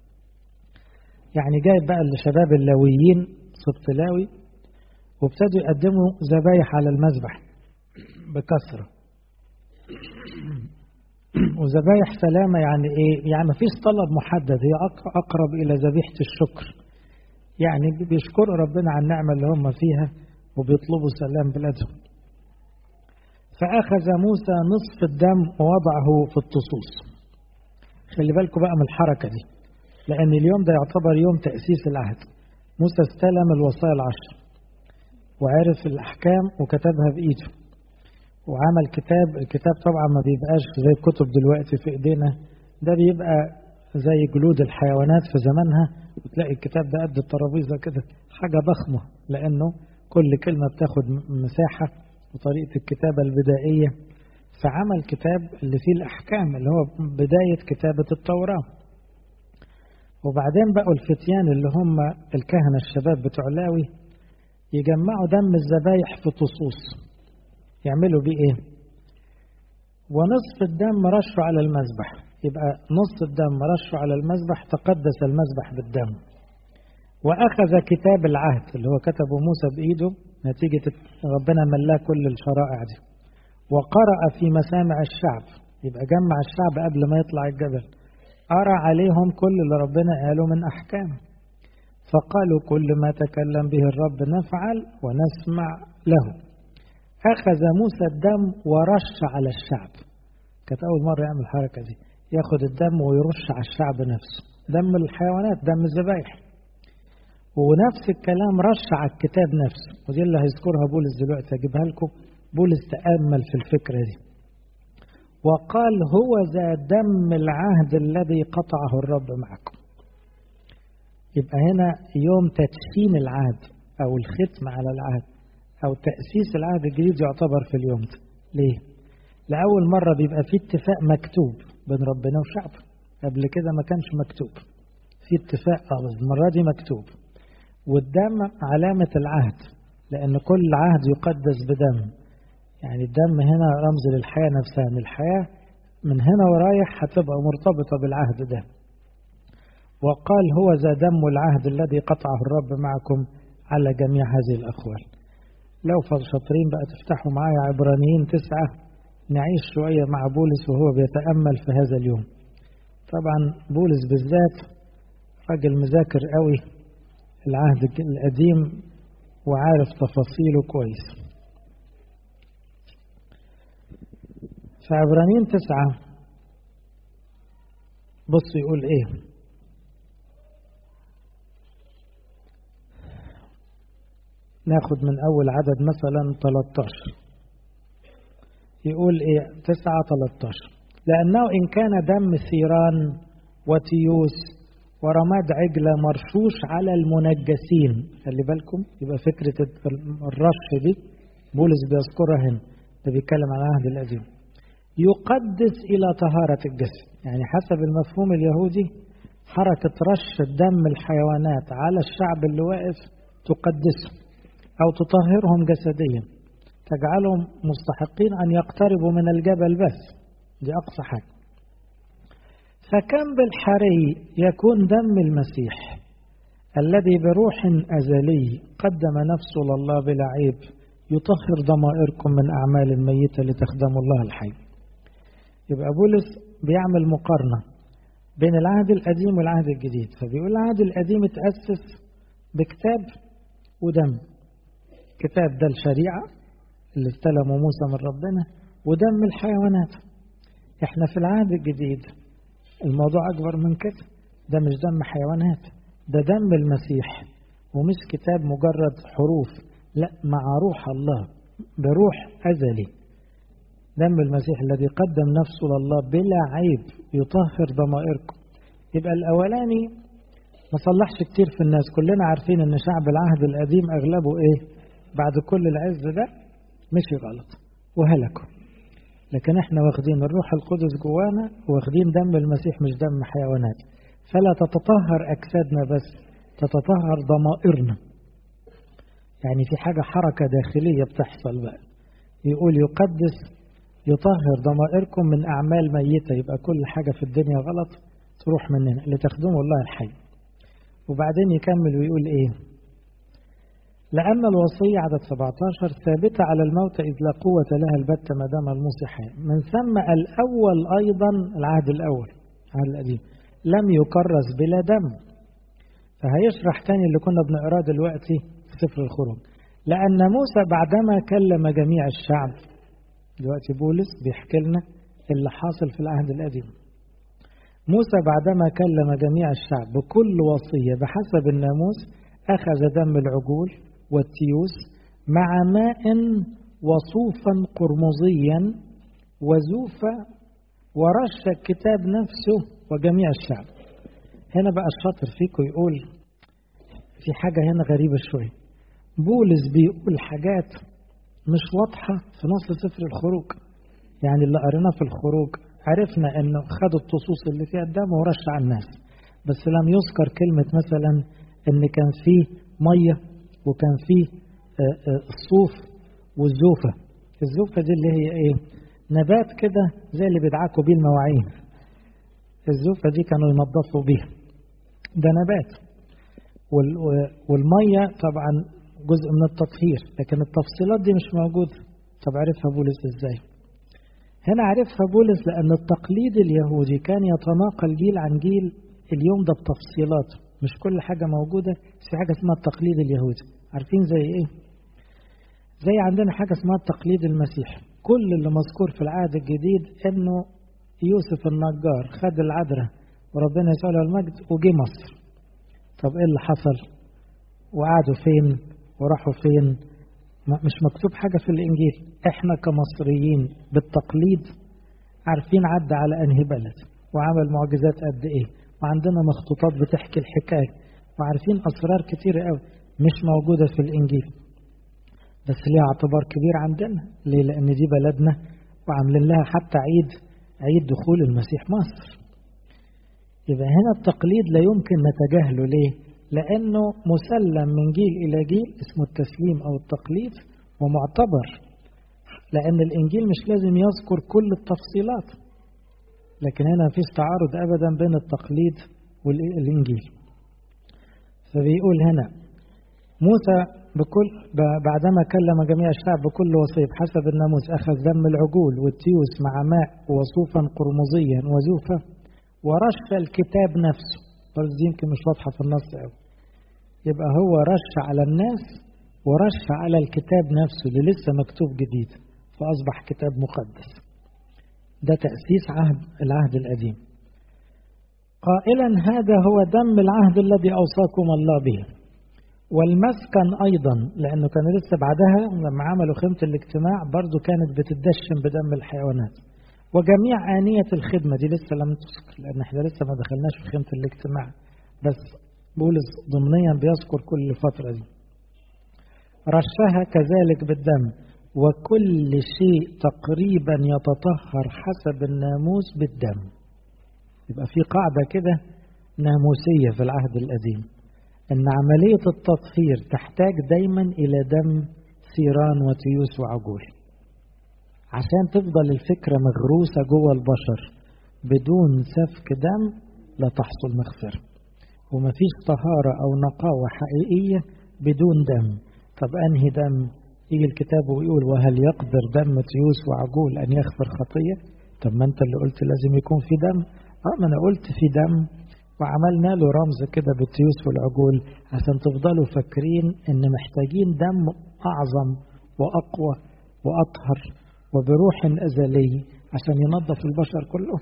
Speaker 1: يعني جايب بقى لشباب اللاويين سبط لاوي وابتدوا يقدموا ذبايح على المذبح بكثرة. وذبايح سلامة يعني ايه؟ يعني مفيش طلب محدد، هي أقرب إلى ذبيحة الشكر، يعني بيشكروا ربنا على النعمة اللي هم فيها وبيطلبوا سلام بلادهم. فأخذ موسى نصف الدم ووضعه في الطصوص. خلي بالكم بقى من الحركة دي، لأن اليوم ده يعتبر يوم تأسيس العهد. موسى استلم الوصايا العشر وعرف الأحكام وكتبها بإيده وعمل كتاب. الكتاب طبعا ما بيبقاش زي الكتب دلوقتي في إيدينا، ده بيبقى زي جلود الحيوانات في زمانها، وتلاقي الكتاب ده قد الترابيزة كده، حاجة ضخمة، لأنه كل كلمة بتاخد مساحة وطريقة الكتابة البدائية. فعمل كتاب اللي فيه الأحكام اللي هو بداية كتابة التوراة. وبعدين بقوا الفتيان اللي هم الكهنة الشباب بتوع لاوي يجمعوا دم الذبايح في طصوص. يعملوا بيه ايه؟ ونصف الدم رشوا على المذبح، يبقى نص الدم رشوا على المذبح، تقدس المذبح بالدم. وأخذ كتاب العهد اللي هو كتبه موسى بإيده نتيجة ربنا ملاه كل الشرائع دي، وقرأ في مسامع الشعب، يبقى جمع الشعب قبل ما يطلع الجبل، قرأ عليهم كل اللي ربنا قاله من أحكام. فقالوا كل ما تكلم به الرب نفعل ونسمع له. أخذ موسى الدم ورش على الشعب. كانت أول مرة يعمل الحركة دي، ياخد الدم ويرش على الشعب نفسه، دم الحيوانات، دم الذبائح. ونفس الكلام رش على الكتاب نفسه، ودي اللي هيذكرها بولس دلوقتي هجيبها لكم. بولس تأمل في الفكرة دي وقال هو ذا دم العهد الذي قطعه الرب معكم. يبقى هنا يوم تدشين العهد أو الختم على العهد أو تأسيس العهد الجديد يعتبر في اليوم ده. ليه؟ لأول مرة بيبقى في اتفاق مكتوب بين ربنا وشعبه، قبل كده ما كانش مكتوب. في اتفاق المرة دي مكتوب، والدم علامة العهد، لأن كل عهد يقدس بدم. يعني الدم هنا رمز للحياة نفسها، ان الحياة من هنا ورايح هتبقى مرتبطة بالعهد ده. وقال هو ذا دم العهد الذي قطعه الرب معكم على جميع هذه الأقوال. لو شاطرين بقى تفتحوا معايا عبرانيين 9 نعيش شوية مع بولس وهو بيتأمل في هذا اليوم. طبعا بولس بالذات راجل مذاكر قوي العهد القديم وعارف تفاصيله كويس. فعبرانيين 9 بص يقول ايه؟ ناخد من أول عدد مثلا 13. يقول إيه 9:13 لأنه إن كان دم ثيران وتيوس ورماد عجلة مرشوش على المنجسين، خلي بالكم، يبقى فكرة الرش دي بولس بيذكرها هنا، ده بيتكلم عن العهد القديم، يقدس إلى طهارة الجسد. يعني حسب المفهوم اليهودي حركة رش دم الحيوانات على الشعب اللي واقف تقدسهم أو تطهرهم جسديا، تجعلهم مستحقين أن يقتربوا من الجبل بس، دي أقصى حاجة. فكم بالحري يكون دم المسيح الذي بروح أزلي قدم نفسه لله بلا عيب يطهر ضمائركم من أعمال الميتة لتخدموا الله الحي. يبقى بولس بيعمل مقارنة بين العهد القديم والعهد الجديد، فبيقول العهد القديم اتأسس بكتاب ودم. كتاب ده الشريعة اللي استلمه موسى من ربنا، ودم الحيوانات. احنا في العهد الجديد الموضوع أكبر من كده، ده مش دم حيوانات، ده دم المسيح، ومش كتاب مجرد حروف، لا، مع روح الله بروح أزلي. دم المسيح الذي قدم نفسه لله بلا عيب يطهر ضمائركم. يبقى الأولاني ما صلحش كتير في الناس، كلنا عارفين ان شعب العهد القديم أغلبه ايه بعد كل العز ده مشي غلط وهلكوا. لكن احنا واخدين الروح القدس جوانا، واخدين دم المسيح مش دم حيوانات، فلا تتطهر أجسادنا بس، تتطهر ضمائرنا. يعني في حاجة حركة داخلية بتحصل بقى. يقول يقدس يطهر ضمائركم من أعمال ميتة، يبقى كل حاجة في الدنيا غلط تروح مننا لتخدموا الله الحي. وبعدين يكمل ويقول ايه؟ لأن الوصية عدد 17 ثابتة على الموت إذ لا قوة لها البتة ما دام الموصي حي. من ثم الأول أيضا، العهد الأول العهد القديم لم يكرس بلا دم. فهيشرح تاني اللي كنا بنقراه دلوقتي في سفر الخروج. لأن موسى بعدما كلم جميع الشعب، دلوقتي بولس بيحكي لنا اللي حاصل في العهد القديم. موسى بعدما كلم جميع الشعب بكل وصية بحسب الناموس أخذ دم العجول والتيوس مع ماء وصوفا قرمزيا وزوفا ورش الكتاب نفسه وجميع الشعب. هنا بقى الشاطر فيكم يقول في حاجة هنا غريبة شوية. بولس بيقول حاجات مش واضحة في نص سفر الخروج. يعني اللي قريناه في الخروج عرفنا انه خدوا الطصوص اللي فيها الدم ورش على الناس، بس لم يذكر كلمة مثلا ان كان فيه مية وكان فيه الصوف والزوفة. الزوفة دي اللي هي ايه؟ نبات كده زي اللي بيدعكوا بيه المواعين. الزوفة دي كانوا ينظفوا بيها، ده نبات. والمية طبعا جزء من التطهير، لكن التفصيلات دي مش موجودة. طب عرفها بولس ازاي؟ هنا عرفها بولس لأن التقليد اليهودي كان يتناقل جيل عن جيل اليوم ده بتفصيلات، مش كل حاجة موجودة. في حاجة اسمها التقليد اليهودي، عارفين زي ايه؟ زي عندنا حاجة اسمها التقليد المسيحي. كل اللي مذكور في العهد الجديد انه يوسف النجار خد العذراء وربنا يسوع له المجد وجي مصر. طب ايه اللي حصل؟ وقعدوا فين وراحوا فين؟ مش مكتوب حاجة في الإنجيل. احنا كمصريين بالتقليد عارفين عدى على انهي بلد وعمل معجزات قد ايه، وعندنا مخطوطات بتحكي الحكاية، وعارفين أسرار كتيرة قوي مش موجودة في الإنجيل، بس ليها اعتبار كبير عندنا. ليه؟ لأن دي بلدنا وعاملين لها حتى عيد دخول المسيح مصر. يبقى هنا التقليد لا يمكن نتجاهله. ليه؟ لأنه مسلم من جيل إلى جيل، اسمه التسليم أو التقليد، ومعتبر. لأن الإنجيل مش لازم يذكر كل التفصيلات، لكن هنا مفيش تعارض أبدا بين التقليد والإنجيل. فبيقول هنا موسى بعدما كلم جميع الشعب بكل وصية بحسب الناموس أخذ دم العجول والتيوس مع ماء وصوفا قرمزيا وزوفا ورش الكتاب نفسه. بس دي يمكن مش واضحة في النص قوي. يبقى هو رش على الناس ورش على الكتاب نفسه اللي لسه مكتوب جديد، فأصبح كتاب مقدس. ده تأسيس العهد القديم، قائلا هذا هو دم العهد الذي أوصاكم الله به. والمسكن أيضا، لأنه كان لسه بعدها لما عملوا خيمة الاجتماع برضو كانت بتدشن بدم الحيوانات. وجميع آنية الخدمة دي لسه لم تذكر، لأن احنا لسه ما دخلناش في خيمة الاجتماع، بس بولس ضمنيا بيذكر كل فترة دي. رشها كذلك بالدم، وكل شيء تقريبا يتطهر حسب الناموس بالدم. يبقى في قاعدة كده ناموسية في العهد القديم، إن عملية التطهير تحتاج دايما إلى دم ثيران وتيوس وعجول، عشان تفضل الفكرة مغروسة جوه البشر. بدون سفك دم لا تحصل مغفرة، ومفيش طهارة أو نقاوة حقيقية بدون دم. طب أنهي دم؟ يجي الكتاب ويقول وهل يقدر دم تيوس وعجول أن يغفر خطية؟ طب ما أنت اللي قلت لازم يكون في دم. ما أنا قلت في دم، وعملنا له رمز كده بالتيوس والعجول عشان تفضلوا فاكرين إن محتاجين دم أعظم وأقوى وأطهر وبروح أزلي عشان ينظف البشر كله.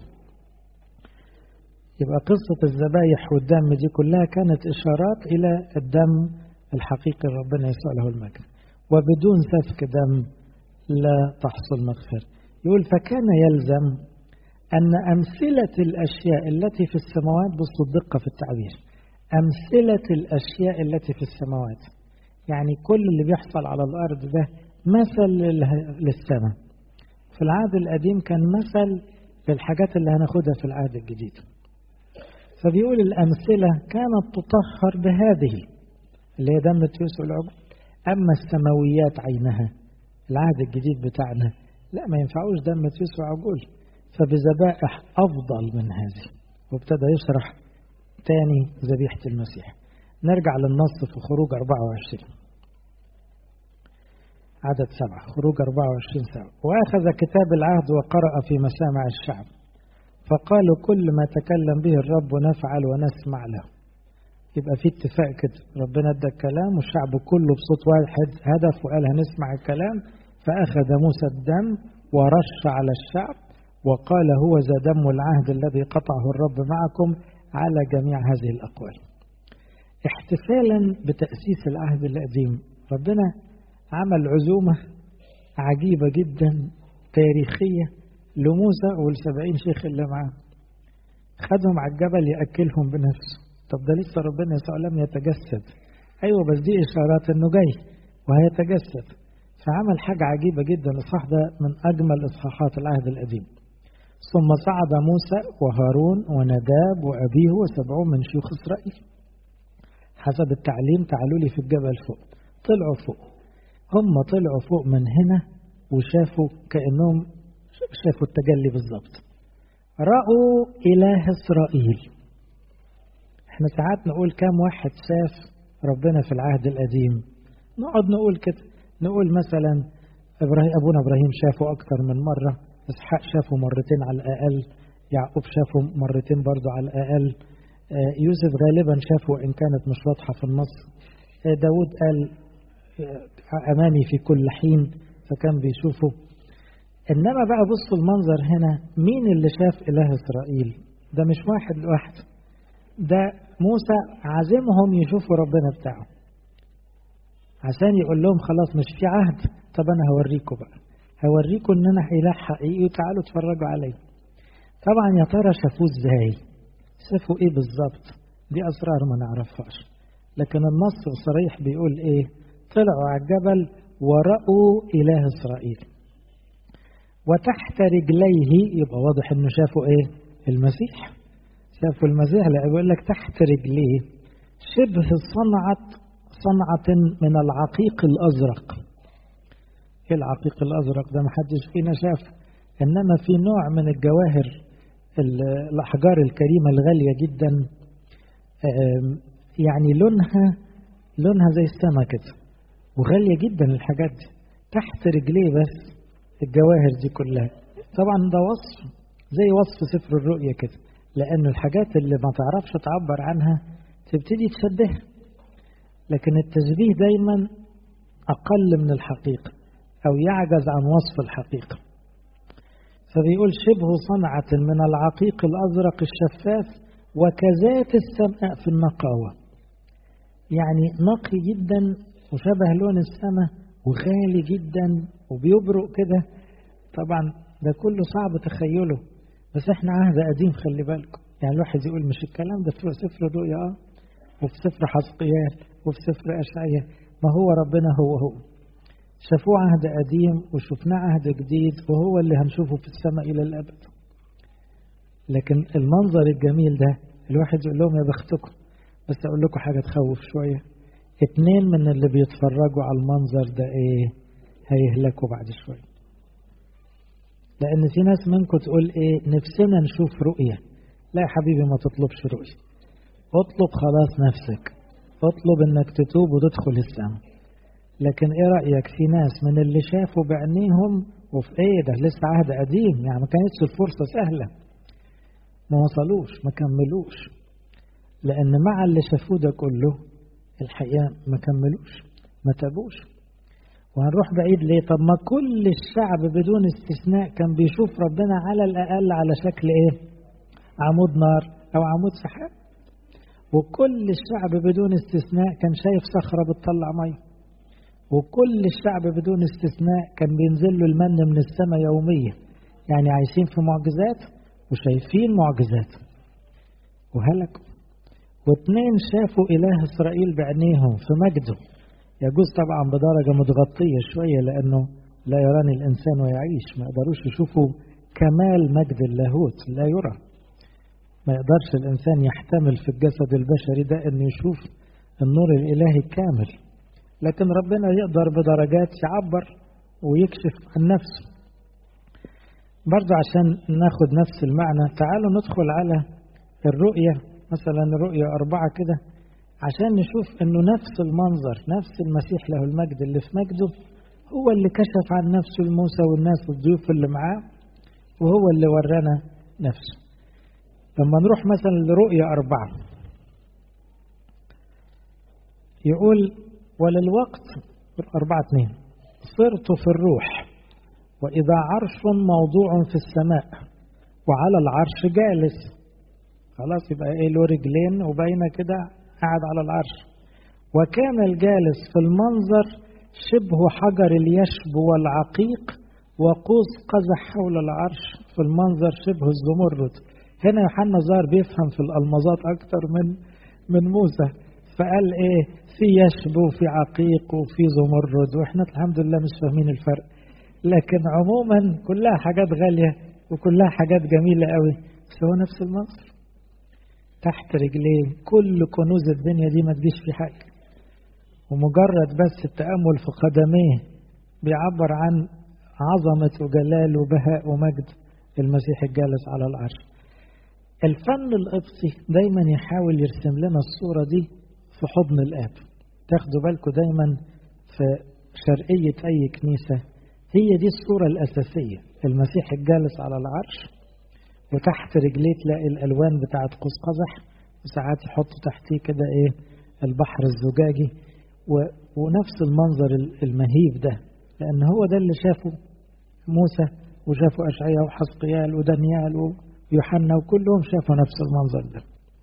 Speaker 1: يبقى قصة الذبايح والدم دي كلها كانت إشارات إلى الدم الحقيقي ربنا يسوع له المجد. وبدون سفك دم لا تحصل مغفرة. يقول فكان يلزم أن أمثلة الأشياء التي في السماوات، بصوا الدقة في التعبير، أمثلة الأشياء التي في السماوات، يعني كل اللي بيحصل على الأرض ده مثل للسماء. في العهد القديم كان مثل للحاجات اللي هناخدها في العهد الجديد. فبيقول الأمثلة كانت تطهر بهذه اللي هي دم تيوس والعجول. أما السماويات عينها، العهد الجديد بتاعنا لا، ما ينفعوش دم تيوس وعجول، فبذبائح أفضل من هذه. وابتدى يشرح تاني ذبيحة المسيح. نرجع للنص في خروج 24 عدد 7، خروج 24:7. وأخذ كتاب العهد وقرأ في مسامع الشعب، فقالوا كل ما تكلم به الرب نفعل ونسمع له. يبقى في اتفاق كده، ربنا ادى الكلام والشعب كله بصوت واحد هدف وقال هنسمع الكلام. فأخذ موسى الدم ورش على الشعب وقال هو ذا دم العهد الذي قطعه الرب معكم على جميع هذه الأقوال. احتفالا بتأسيس العهد القديم، ربنا عمل عزومة عجيبة جدا تاريخية لموسى وال70 شيخ اللي معاه. خدهم على الجبل يأكلهم بنفسه. طب ده لسه ربنا يسوع لم يتجسد. أيوة بس دي إشارات إنه جاي وهيتجسد. فعمل حاجة عجيبة جدا. الإصحاح ده من أجمل إصحاحات العهد القديم. ثم صعد موسى وهارون ونداب وأبيه و70 من شيوخ إسرائيل حسب التعليم. تعالوا لي في الجبل فوق. طلعوا فوق. هم طلعوا فوق من هنا وشافوا كأنهم شافوا التجلي بالظبط. رأوا إله إسرائيل. احنا ساعات نقول كام واحد شاف ربنا في العهد القديم؟ نقعد نقول كده، نقول مثلا أبونا إبراهيم شافه أكتر من مرة، إسحاق شافه مرتين على الأقل، يعقوب شافه مرتين برضو على الأقل، يوسف غالبا شافه إن كانت مش واضحة في النص، داود قال أمامي في كل حين فكان بيشوفه. إنما بقى بصوا المنظر هنا، مين اللي شاف إله إسرائيل؟ ده مش واحد لوحده، ده موسى عازمهم يشوفوا ربنا بتاعه عشان يقول لهم خلاص مش في عهد، طب أنا هوريكم بقى، هوريكم إن أنا إله حقيقي وتعالوا اتفرجوا علي. طبعا يا ترى شافوه إزاي؟ شافوا إيه بالظبط؟ دي أسرار ما نعرفهاش، لكن النص صريح بيقول إيه؟ طلعوا على الجبل ورأوا إله إسرائيل وتحت رجليه. يبقى واضح إنه شافوا إيه؟ المسيح. شافوا المسيح. لا بيقول لك تحت رجليه شبه صنعة من العقيق الأزرق. إيه العقيق الأزرق ده؟ محدش فينا شافه، إنما في نوع من الجواهر الأحجار الكريمة الغالية جدا، يعني لونها زي السما كده وغالية جدا الحاجات دي. تحت رجليه بس الجواهر دي كلها. طبعا ده وصف زي وصف سفر الرؤيا كده، لأن الحاجات اللي ما تعرفش تعبر عنها تبتدي تشبهها، لكن التشبيه دايما أقل من الحقيقة أو يعجز عن وصف الحقيقة. فبيقول شبه صنعة من العقيق الأزرق الشفاف وكذات السماء في النقاوة. يعني نقي جدا وشبه لون السماء وغالي جدا وبيبرق كده. طبعا ده كله صعب تخيله، بس احنا عهد قديم خلي بالكم. يعني الواحد يقول مش الكلام ده في سفر الرؤيا وفي سفر حزقيال وفي سفر أشعياء، ما هو ربنا هو شافوه عهد قديم وشفناه عهد جديد، وهو اللي هنشوفه في السماء إلى الأبد. لكن المنظر الجميل ده الواحد يقول لهم يا بختكم، بس أقول لكم حاجة تخوف شوية، 2 من اللي بيتفرجوا على المنظر ده إيه؟ هيهلكوا بعد شوية. لأن في ناس منكم تقول إيه؟ نفسنا نشوف رؤية. لا يا حبيبي، ما تطلبش رؤية، اطلب خلاص نفسك، اطلب إنك تتوب وتدخل السماء. لكن إيه رأيك في ناس من اللي شافوا بعينيهم وفي إيه ده لسه عهد قديم، يعني ما كانتش الفرصة سهلة، ما وصلوش، ما كملوش، لأن مع اللي شافوه ده كله الحقيقة ما كملوش، ما تابوش. وهنروح بعيد ليه؟ طب ما كل الشعب بدون استثناء كان بيشوف ربنا على الأقل على شكل إيه؟ عمود نار أو عمود سحاب. وكل الشعب بدون استثناء كان شايف صخرة بتطلع مية. وكل الشعب بدون استثناء كان بينزل له المن من السماء يوميا. يعني عايشين في معجزات وشايفين معجزات وهلكوا. 2 شافوا إله إسرائيل بعينيهم في مجده، يجوز طبعا بدرجة متغطية شوية لأنه لا يراني الإنسان ويعيش، ما يقدروش يشوفوا كمال مجد اللاهوت، لا يرى. ما يقدرش الإنسان يحتمل في الجسد البشري ده أن يشوف النور الإلهي الكامل، لكن ربنا يقدر بدرجات يعبر ويكشف عن نفسه. برضو عشان ناخد نفس المعنى تعالوا ندخل على الرؤية، مثلا رؤية 4 كده، عشان نشوف أنه نفس المنظر، نفس المسيح له المجد اللي في مجده هو اللي كشف عن نفسه لموسى والناس الضيوف اللي معاه، وهو اللي ورانا نفسه. لما نروح مثلا لرؤية 4 يقول وللوقت 4:2 صرت في الروح وإذا عرش موضوع في السماء وعلى العرش جالس. خلاص يبقى ايه؟ له رجلين وباينه كده قاعد على العرش. وكان الجالس في المنظر شبه حجر اليشب والعقيق وقوس قزح حول العرش في المنظر شبه الزمرد. هنا يوحنا ظاهر بيفهم في الألمظات أكتر من موسى، فقال إيه؟ في يشب وفي عقيق وفي زمرد، وإحنا الحمد لله مش فاهمين الفرق، لكن عموما كلها حاجات غالية وكلها حاجات جميلة قوي، بس هو نفس المنظر تحت رجليه. كل كنوز الدنيا دي ما تجيش في حاجة، ومجرد بس التأمل في قدميه بيعبر عن عظمة وجلال وبهاء ومجد المسيح الجالس على العرش. الفن القبطي دايما يحاول يرسم لنا الصورة دي في حضن الآب. تاخدوا بالكم دايما في شرقية أي كنيسة هي دي الصورة الأساسية، المسيح الجالس على العرش وتحت رجليه تلاقي الألوان بتاعت قوس قزح، وساعات يحطوا تحتيه كده إيه؟ البحر الزجاجي، ونفس المنظر المهيب ده، لأن هو ده اللي شافه موسى وشافوا أشعياء وحزقيال ودانيال ويوحنا وكلهم شافوا نفس المنظر ده.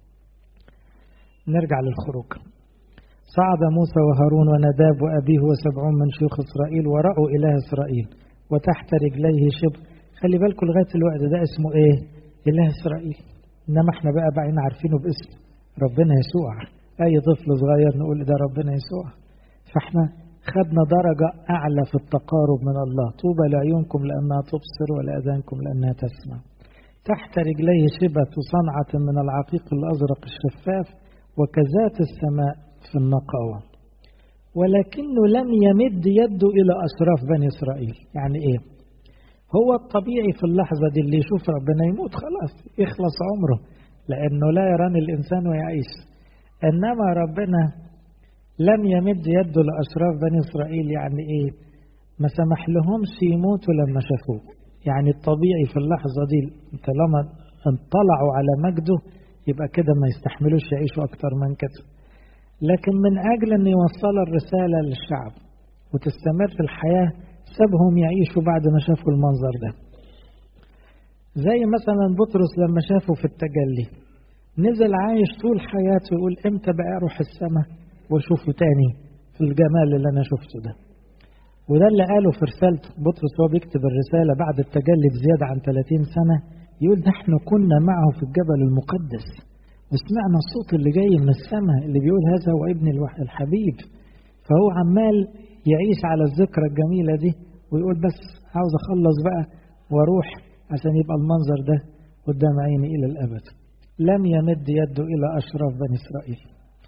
Speaker 1: نرجع للخروج. صعد موسى وهارون وناداب وأبيه و70 من شيوخ إسرائيل ورأوا إله إسرائيل وتحت رجليه شبه. خلي بالكم لغاية الوقت ده اسمه إيه؟ إله إسرائيل. إنما إحنا بقى عارفينه باسم ربنا يسوع. أي طفل صغير نقول ده ربنا يسوع. فإحنا خدنا درجة أعلى في التقارب من الله. طوبى لعيونكم لأنها تبصر ولأذانكم لأنها تسمع. تحت رجليه شبة صنعة من العقيق الأزرق الشفاف وكذات السماء في النقاوة، ولكنه لم يمد يده إلى أشراف بني إسرائيل. يعني إيه؟ هو الطبيعي في اللحظة دي اللي يشوف ربنا يموت خلاص، يخلص عمره، لأنه لا يراني الإنسان ويعيش. إنما ربنا لم يمد يده لأشراف بني إسرائيل. يعني إيه؟ ما سمح لهمش يموتوا لما شافوه. يعني الطبيعي في اللحظة دي طالما انطلعوا على مجده يبقى كده ما يستحملوش يعيشوا أكتر من كده. لكن من أجل أن يوصل الرسالة للشعب وتستمر الحياة سابهم يعيشوا بعد ما شافوا المنظر ده. زي مثلا بطرس لما شافه في التجلي نزل عايش طول حياته يقول امتى بقى اروح السماء واشوفه تاني في الجمال اللي انا شفته ده. وده اللي قاله في رسالته بطرس وهو بيكتب الرسالة بعد التجلي بزيادة عن 30 سنة، يقول نحن كنا معه في الجبل المقدس وسمعنا الصوت اللي جاي من السماء اللي بيقول هذا هو ابن الحبيب. فهو عمال يعيش على الذكرى الجميلة دي ويقول بس عاوز أخلص بقى واروح عشان يبقى المنظر ده قدام عيني إلى الأبد. لم يمد يده إلى أشراف بني إسرائيل.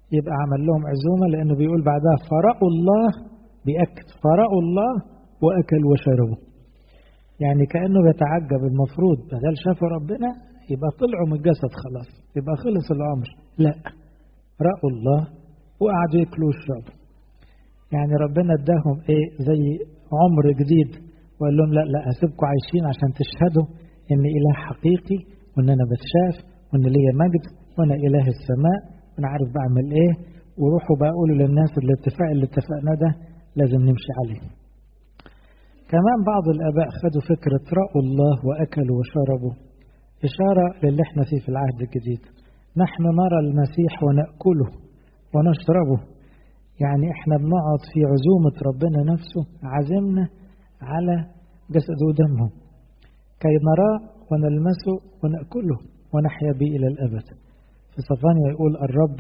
Speaker 1: يبقى عمل لهم عزومة، لأنه بيقول بعدها فرأوا الله، بيأكد فرأوا الله وأكلوا وشربوا. يعني كأنه بيتعجب، المفروض بدل شافوا ربنا يبقى طلعوا من الجسد خلاص، يبقى خلص العمر. لا، رأوا الله وقعدوا يأكلوا ويشربوا. يعني ربنا اداهم ايه زي عمر جديد، وقال لهم لا هسيبكم عايشين عشان تشهدوا ان اله حقيقي، وان انا بتشاف، وان ليا مجد، وانا اله السماء، وانا عارف بعمل ايه. وروحوا بقى قولوا للناس الاتفاق اللي اتفقنا ده لازم نمشي عليه. كمان بعض الاباء خدوا فكرة رأوا الله واكلوا وشربوا، اشارة للي احنا فيه في العهد الجديد. نحن نرى المسيح ونأكله ونشربه. يعني احنا بنقعد في عزومة ربنا نفسه، عزمنا على جسده ودمه كي نراه ونلمسه ونأكله ونحيا به إلى الأبد. في صفانيا يقول الرب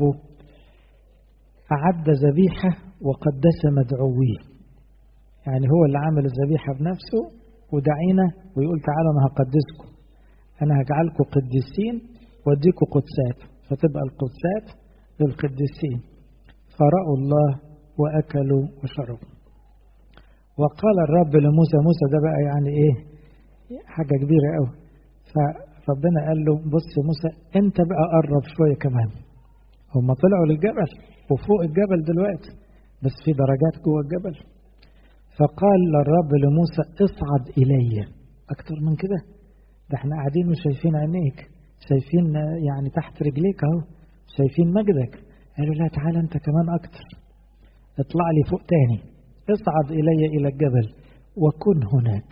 Speaker 1: أعد ذبيحة وقدس مدعويه. يعني هو اللي عامل الذبيحة بنفسه ودعينا، ويقول تعالوا أنا هقدسكم، أنا هجعلكم قديسين واديكم قدسات، فتبقى القدسات للقديسين. فرأوا الله وأكلوا وشربوا. وقال الرب لموسى، موسى ده بقى يعني إيه حاجة كبيرة قوي. فربنا قال له بص يا موسى، أنت بقى قرب شوية كمان. هم طلعوا للجبل وفوق الجبل دلوقتي، بس في درجات جوه الجبل. فقال الرب لموسى اصعد إلي. أكتر من كده؟ ده احنا قاعدين وشايفين عينيك، شايفين يعني تحت رجليك اهو، شايفين مجدك. قالوا لا تعالى انت كمان اكتر، اطلع لي فوق تاني. اصعد الي الى الجبل وكن هناك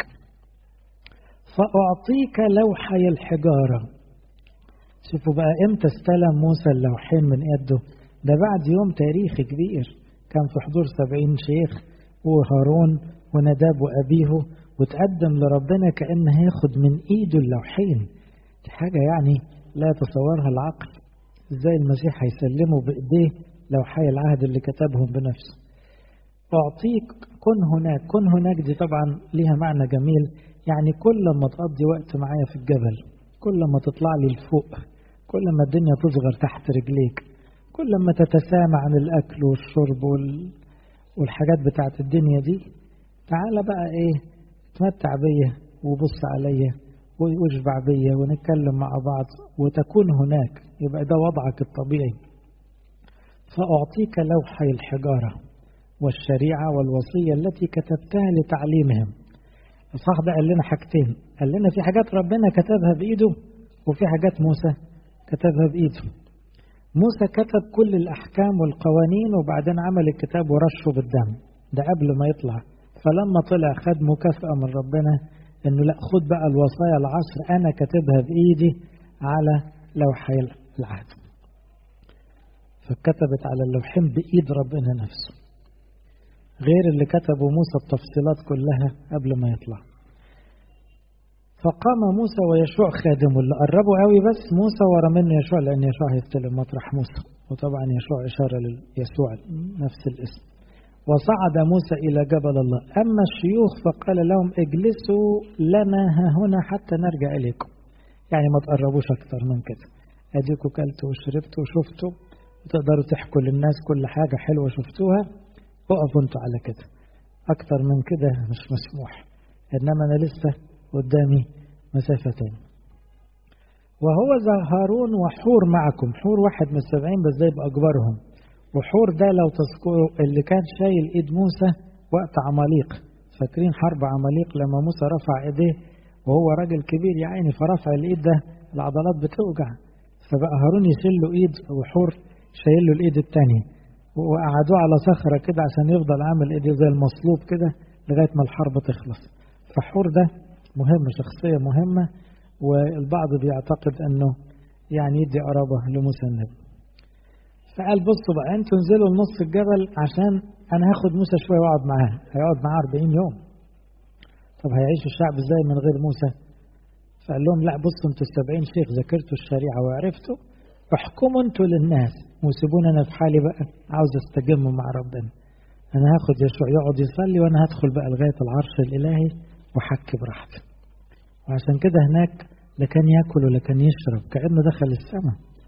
Speaker 1: فاعطيك لوحي الحجارة. شوفوا بقى امتى استلم موسى اللوحين من يده. ده بعد يوم تاريخي كبير، كان في حضور 70 شيخ وهارون ونداب وابيه، وتقدم لربنا كأنه هياخد من ايده اللوحين. دي حاجة يعني لا يتصورها العقل، ازاي المسيح هيسلمه بايديه لوحي العهد اللي كتبهم بنفسه. اعطيك كن هناك. كن هناك دي طبعا ليها معنى جميل، يعني كل ما تقضي وقت معايا في الجبل، كل ما تطلع لي لفوق، كل ما الدنيا تصغر تحت رجليك، كل ما تتسامع عن الاكل والشرب والحاجات بتاعت الدنيا دي، تعالى بقى ايه تمتع بيا وبص عليا واشبع بيا ونتكلم مع بعض وتكون هناك. يبقى ده وضعك الطبيعي. فأعطيك لوحي الحجارة والشريعة والوصية التي كتبتها لتعليمهم. الصح ده قال لنا حاجتين، قال لنا في حاجات ربنا كتبها بإيده وفي حاجات موسى كتبها بإيده. موسى كتب كل الأحكام والقوانين وبعدين عمل الكتاب ورشه بالدم، ده قبل ما يطلع. فلما طلع خد مكافأة من ربنا انه لا خد بقى الوصايا العصر انا كتبها بايدي على لوحي العهد. فكتبت على اللوحين بايد ربنا نفسه، غير اللي كتبه موسى التفصيلات كلها قبل ما يطلع. فقام موسى ويشوع خادمه، اللي قربوا قوي بس موسى ورا منه يشوع، لان يشوع هيستلم مطرح موسى، وطبعا يشوع اشاره ليسوع نفس الاسم. وصعد موسى إلى جبل الله. أما الشيوخ فقال لهم اجلسوا لنا هنا حتى نرجع إليكم. يعني ما تقربوش أكتر من كده، أديكوا كلتوا وشربتوا وشفتوا وتقدروا تحكوا للناس كل حاجة حلوة شفتوها، وقفوا انتوا على كده. أكتر من كده مش مسموح، إنما أنا لسه قدامي مسافتين. وهو ذا هارون وحور معكم. حور واحد من 70 بس ده يبقى أكبرهم. وحور ده لو تذكروا اللي كان شايل ايد موسى وقت عماليق. فاكرين حرب عماليق لما موسى رفع ايديه وهو راجل كبير يا عيني، فرفع الايد ده العضلات بتوجع، فبقى هارون يشيل له ايد وحور شايل له الايد الثانيه، وقعدوه على صخره كده عشان يفضل عامل ايديه زي المصلوب كده لغايه ما الحرب تخلص. فحور ده مهم، شخصيه مهمه، والبعض بيعتقد انه يعني يدي قرابه لموسى النبي. فقال بصوا بقى انتوا انزلوا لنص الجبل عشان انا هاخد موسى شويه واقعد معاه. هيقعد معاه 40 يوم. طب هيعيش الشعب ازاي من غير موسى؟ فقال لهم لا بصوا انتوا 70 شيخ ذاكرتوا الشريعه وعرفتوا، احكموا انتوا للناس وسيبوني انا في حالي بقى، عاوز استجم مع ربنا. انا هاخد يشوع يقعد يصلي وانا هدخل بقى لغايه العرش الالهي وحكي براحتي. وعشان كده هناك لا كان ياكل ولا كان يشرب، كانه دخل السماء.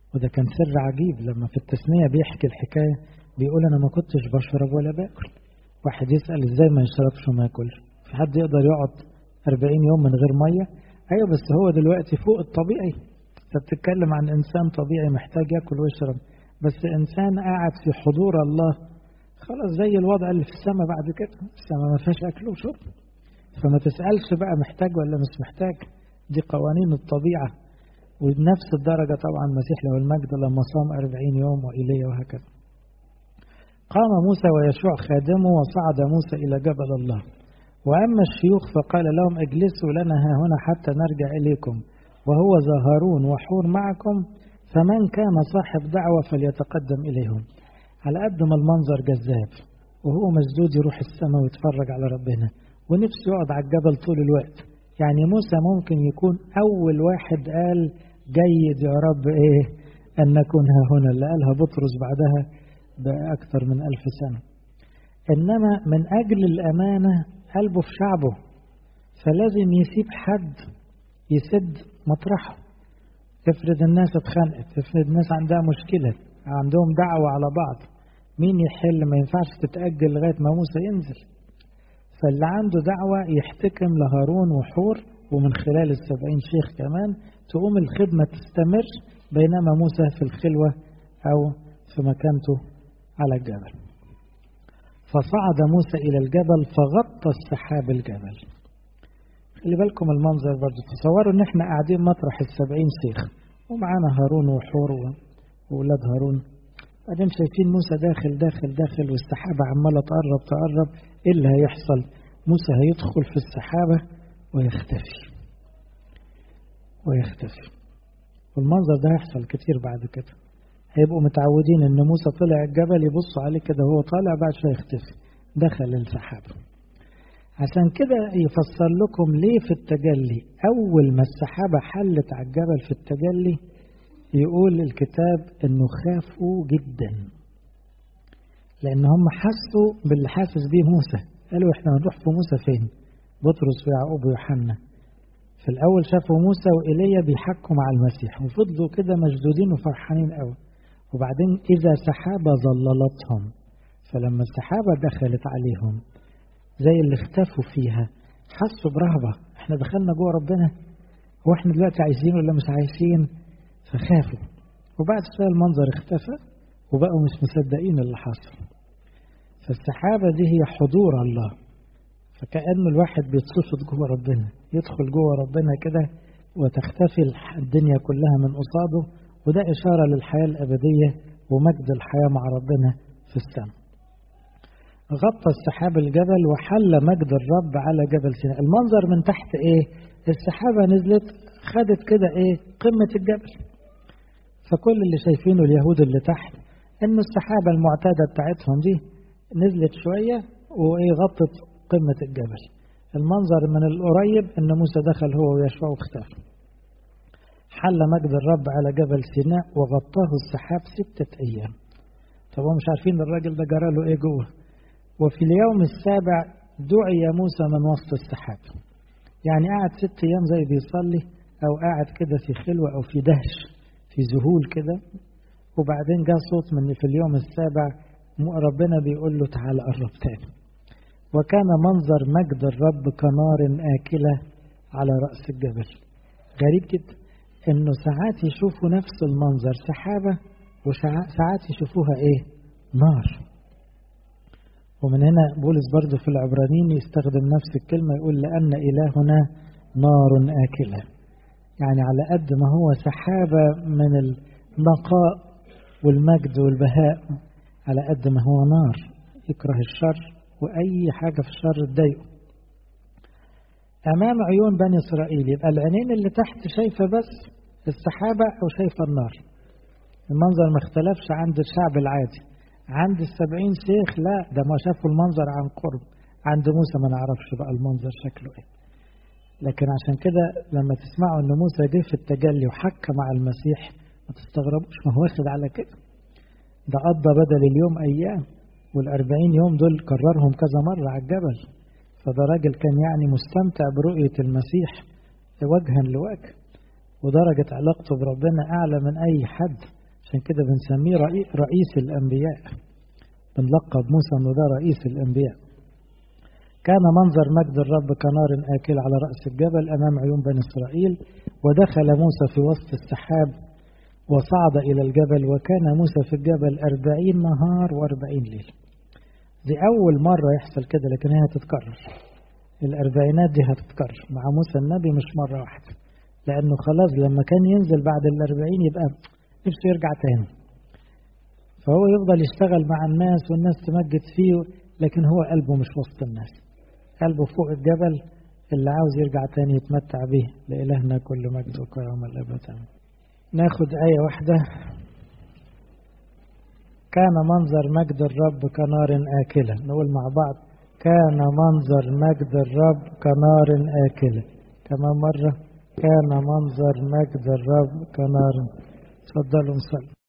Speaker 1: وده كان سر عجيب. لما في التثنية بيحكي الحكاية بيقول أنا ما كنتش بشرب ولا باكل. واحد يسأل إزاي ما يشربش وما ياكلش؟ في حد يقدر يقعد 40 يوم من غير مية؟ أيوة، بس هو دلوقتي فوق الطبيعي. أنت بتتكلم عن إنسان طبيعي محتاج ياكل ويشرب، بس إنسان قاعد في حضور الله خلاص زي الوضع اللي في السماء. بعد كده السماء ما فيهاش أكل وشرب، فما تسألش بقى محتاج ولا مش محتاج، دي قوانين الطبيعة. وبنفس الدرجة طبعا المسيح له المجد لما صام 40 يوم وإيليا وهكذا. قام موسى ويشوع خادمه وصعد موسى إلى جبل الله. وأما الشيوخ فقال لهم اجلسوا لنا ها هنا حتى نرجع إليكم، وهو هارون وحور معكم، فمن كان صاحب دعوة فليتقدم إليهم. على قد ما المنظر جذاب وهو مسدود يروح السماء ويتفرج على ربنا ونفسه يقعد على الجبل طول الوقت. يعني موسى ممكن يكون أول واحد قال جيد يا رب إيه أن نكون ها هنا، اللي قالها بطرس بعدها بأكثر من 1000 سنة. إنما من أجل الأمانة قلبه في شعبه، فلازم يسيب حد يسد مطرحه. افرض الناس اتخانقت، افرض الناس عندها مشكلة، عندهم دعوة على بعض، مين يحل؟ ما ينفعش تتأجل لغاية ما موسى ينزل. فاللي عنده دعوة يحتكم لهارون وحور، ومن خلال 70 شيخ كمان تقوم الخدمة تستمر، بينما موسى في الخلوة أو في مكانته على الجبل. فصعد موسى إلى الجبل فغطى السحاب الجبل. خلي بالكم المنظر برضو، تصوروا ان احنا قاعدين مطرح 70 شيخ ومعانا هارون وحور وولاد هارون، بعدين شايفين موسى داخل داخل داخل والسحابة عمالة تقرب. ايه اللي هيحصل؟ موسى هيدخل في السحابة ويختفي. والمنظر ده هيحصل كتير بعد كده. هيبقوا متعودين ان موسى طلع الجبل يبصوا عليه كده وهو طالع، بعد شوية يختفي، دخل السحابة. عشان كده يفسر لكم ليه في التجلي أول ما السحابة حلت على الجبل في التجلي يقول الكتاب إنه خافوا جدا، لأن هم حسوا باللي حاسس بيه موسى. قالوا إحنا هنروح في موسى فين؟ بطرس ويعقوب ويوحنا في الأول شافوا موسى وإيليا بيحكوا مع المسيح وفضلوا كده مشدودين وفرحانين قوي، وبعدين إذا سحابة ظللتهم، فلما السحابة دخلت عليهم زي اللي اختفوا فيها حسوا برهبة، احنا دخلنا جوه ربنا، هو احنا دلوقتي عايزين ولا مش عايزين؟ فخافوا. وبعد شوية المنظر اختفى وبقوا مش مصدقين اللي حصل. فالسحابة دي هي حضور الله، فكأنه الواحد بيتصفد جوه ربنا، يدخل جوه ربنا كده وتختفي الدنيا كلها من قصاده، وده إشارة للحياة الأبدية ومجد الحياة مع ربنا في السماء. غطى السحاب الجبل وحل مجد الرب على جبل سيناء. المنظر من تحت ايه؟ السحابة نزلت خدت كده ايه؟ قمة الجبل. فكل اللي شايفينه اليهود اللي تحت انه السحابة المعتادة بتاعتهم دي نزلت شوية وايه غطت قمة الجبل. المنظر من القريب ان موسى دخل هو ويشوع واختفى. حل مجد الرب على جبل سيناء وغطاه السحاب 6 أيام. طب هم مش عارفين الراجل ده جرى له ايه جوه. وفي اليوم السابع دعي موسى من وسط السحاب. يعني قاعد 6 أيام زي بيصلي أو قاعد كده في خلوة أو في دهش في ذهول كده، وبعدين جاء صوت من في اليوم السابع ربنا بيقول له تعالى قرب تاني. وكان منظر مجد الرب كنار آكلة على رأس الجبل. غريب جدا إنه ساعات يشوفوا نفس المنظر سحابة وساعات يشوفوها إيه؟ نار. ومن هنا بولس برضو في العبرانيين يستخدم نفس الكلمة، يقول لأن إلهنا نار آكلة. يعني على قد ما هو سحابة من النقاء والمجد والبهاء، على قد ما هو نار يكره الشر وأي حاجة في الشر تضايقه. أمام عيون بني إسرائيل، يبقى العينين اللي تحت شايفة بس السحابة أو شايفة النار. المنظر ما اختلفش عند الشعب العادي. عند 70 شيخ لا، ده ما شافوا المنظر عن قرب. عند موسى ما نعرفش بقى المنظر شكله ايه. لكن عشان كده لما تسمعوا ان موسى جه في التجلي وحكى مع المسيح ما تستغربوش، ما هو واخد على كده. ده قضى بدل اليوم ايام، وال40 يوم دول كررهم كذا مرة على الجبل. فده راجل كان يعني مستمتع برؤية المسيح وجها لوجه، ودرجة علاقته بربنا اعلى من اي حد عشان كده بنسميه رئيس الأنبياء، بنلقب موسى أنه ده رئيس الأنبياء. كان منظر مجد الرب كنار آكل على رأس الجبل أمام عيون بني إسرائيل. ودخل موسى في وسط السحاب وصعد إلى الجبل، وكان موسى في الجبل 40 نهار و40 ليل. دي أول مرة يحصل كده، لكن هي هتتكرر. الأربعينات دي هتتكرر مع موسى النبي، مش مرة واحدة، لأنه خلاص لما كان ينزل بعد 40 يبقى نفسه يرجع تاني، فهو يفضل يشتغل مع الناس والناس تمجد فيه، لكن هو قلبه مش وسط الناس، قلبه فوق الجبل اللي عاوز يرجع تاني يتمتع به. لإلهنا كل مجد وكرامة الأبد. ناخد آية واحدة. كان منظر مجد الرب كنار آكلة. نقول مع بعض: كان منظر مجد الرب كنار آكلة. كمان مرة: كان منظر مجد الرب كنار. تفضلوا نصلي.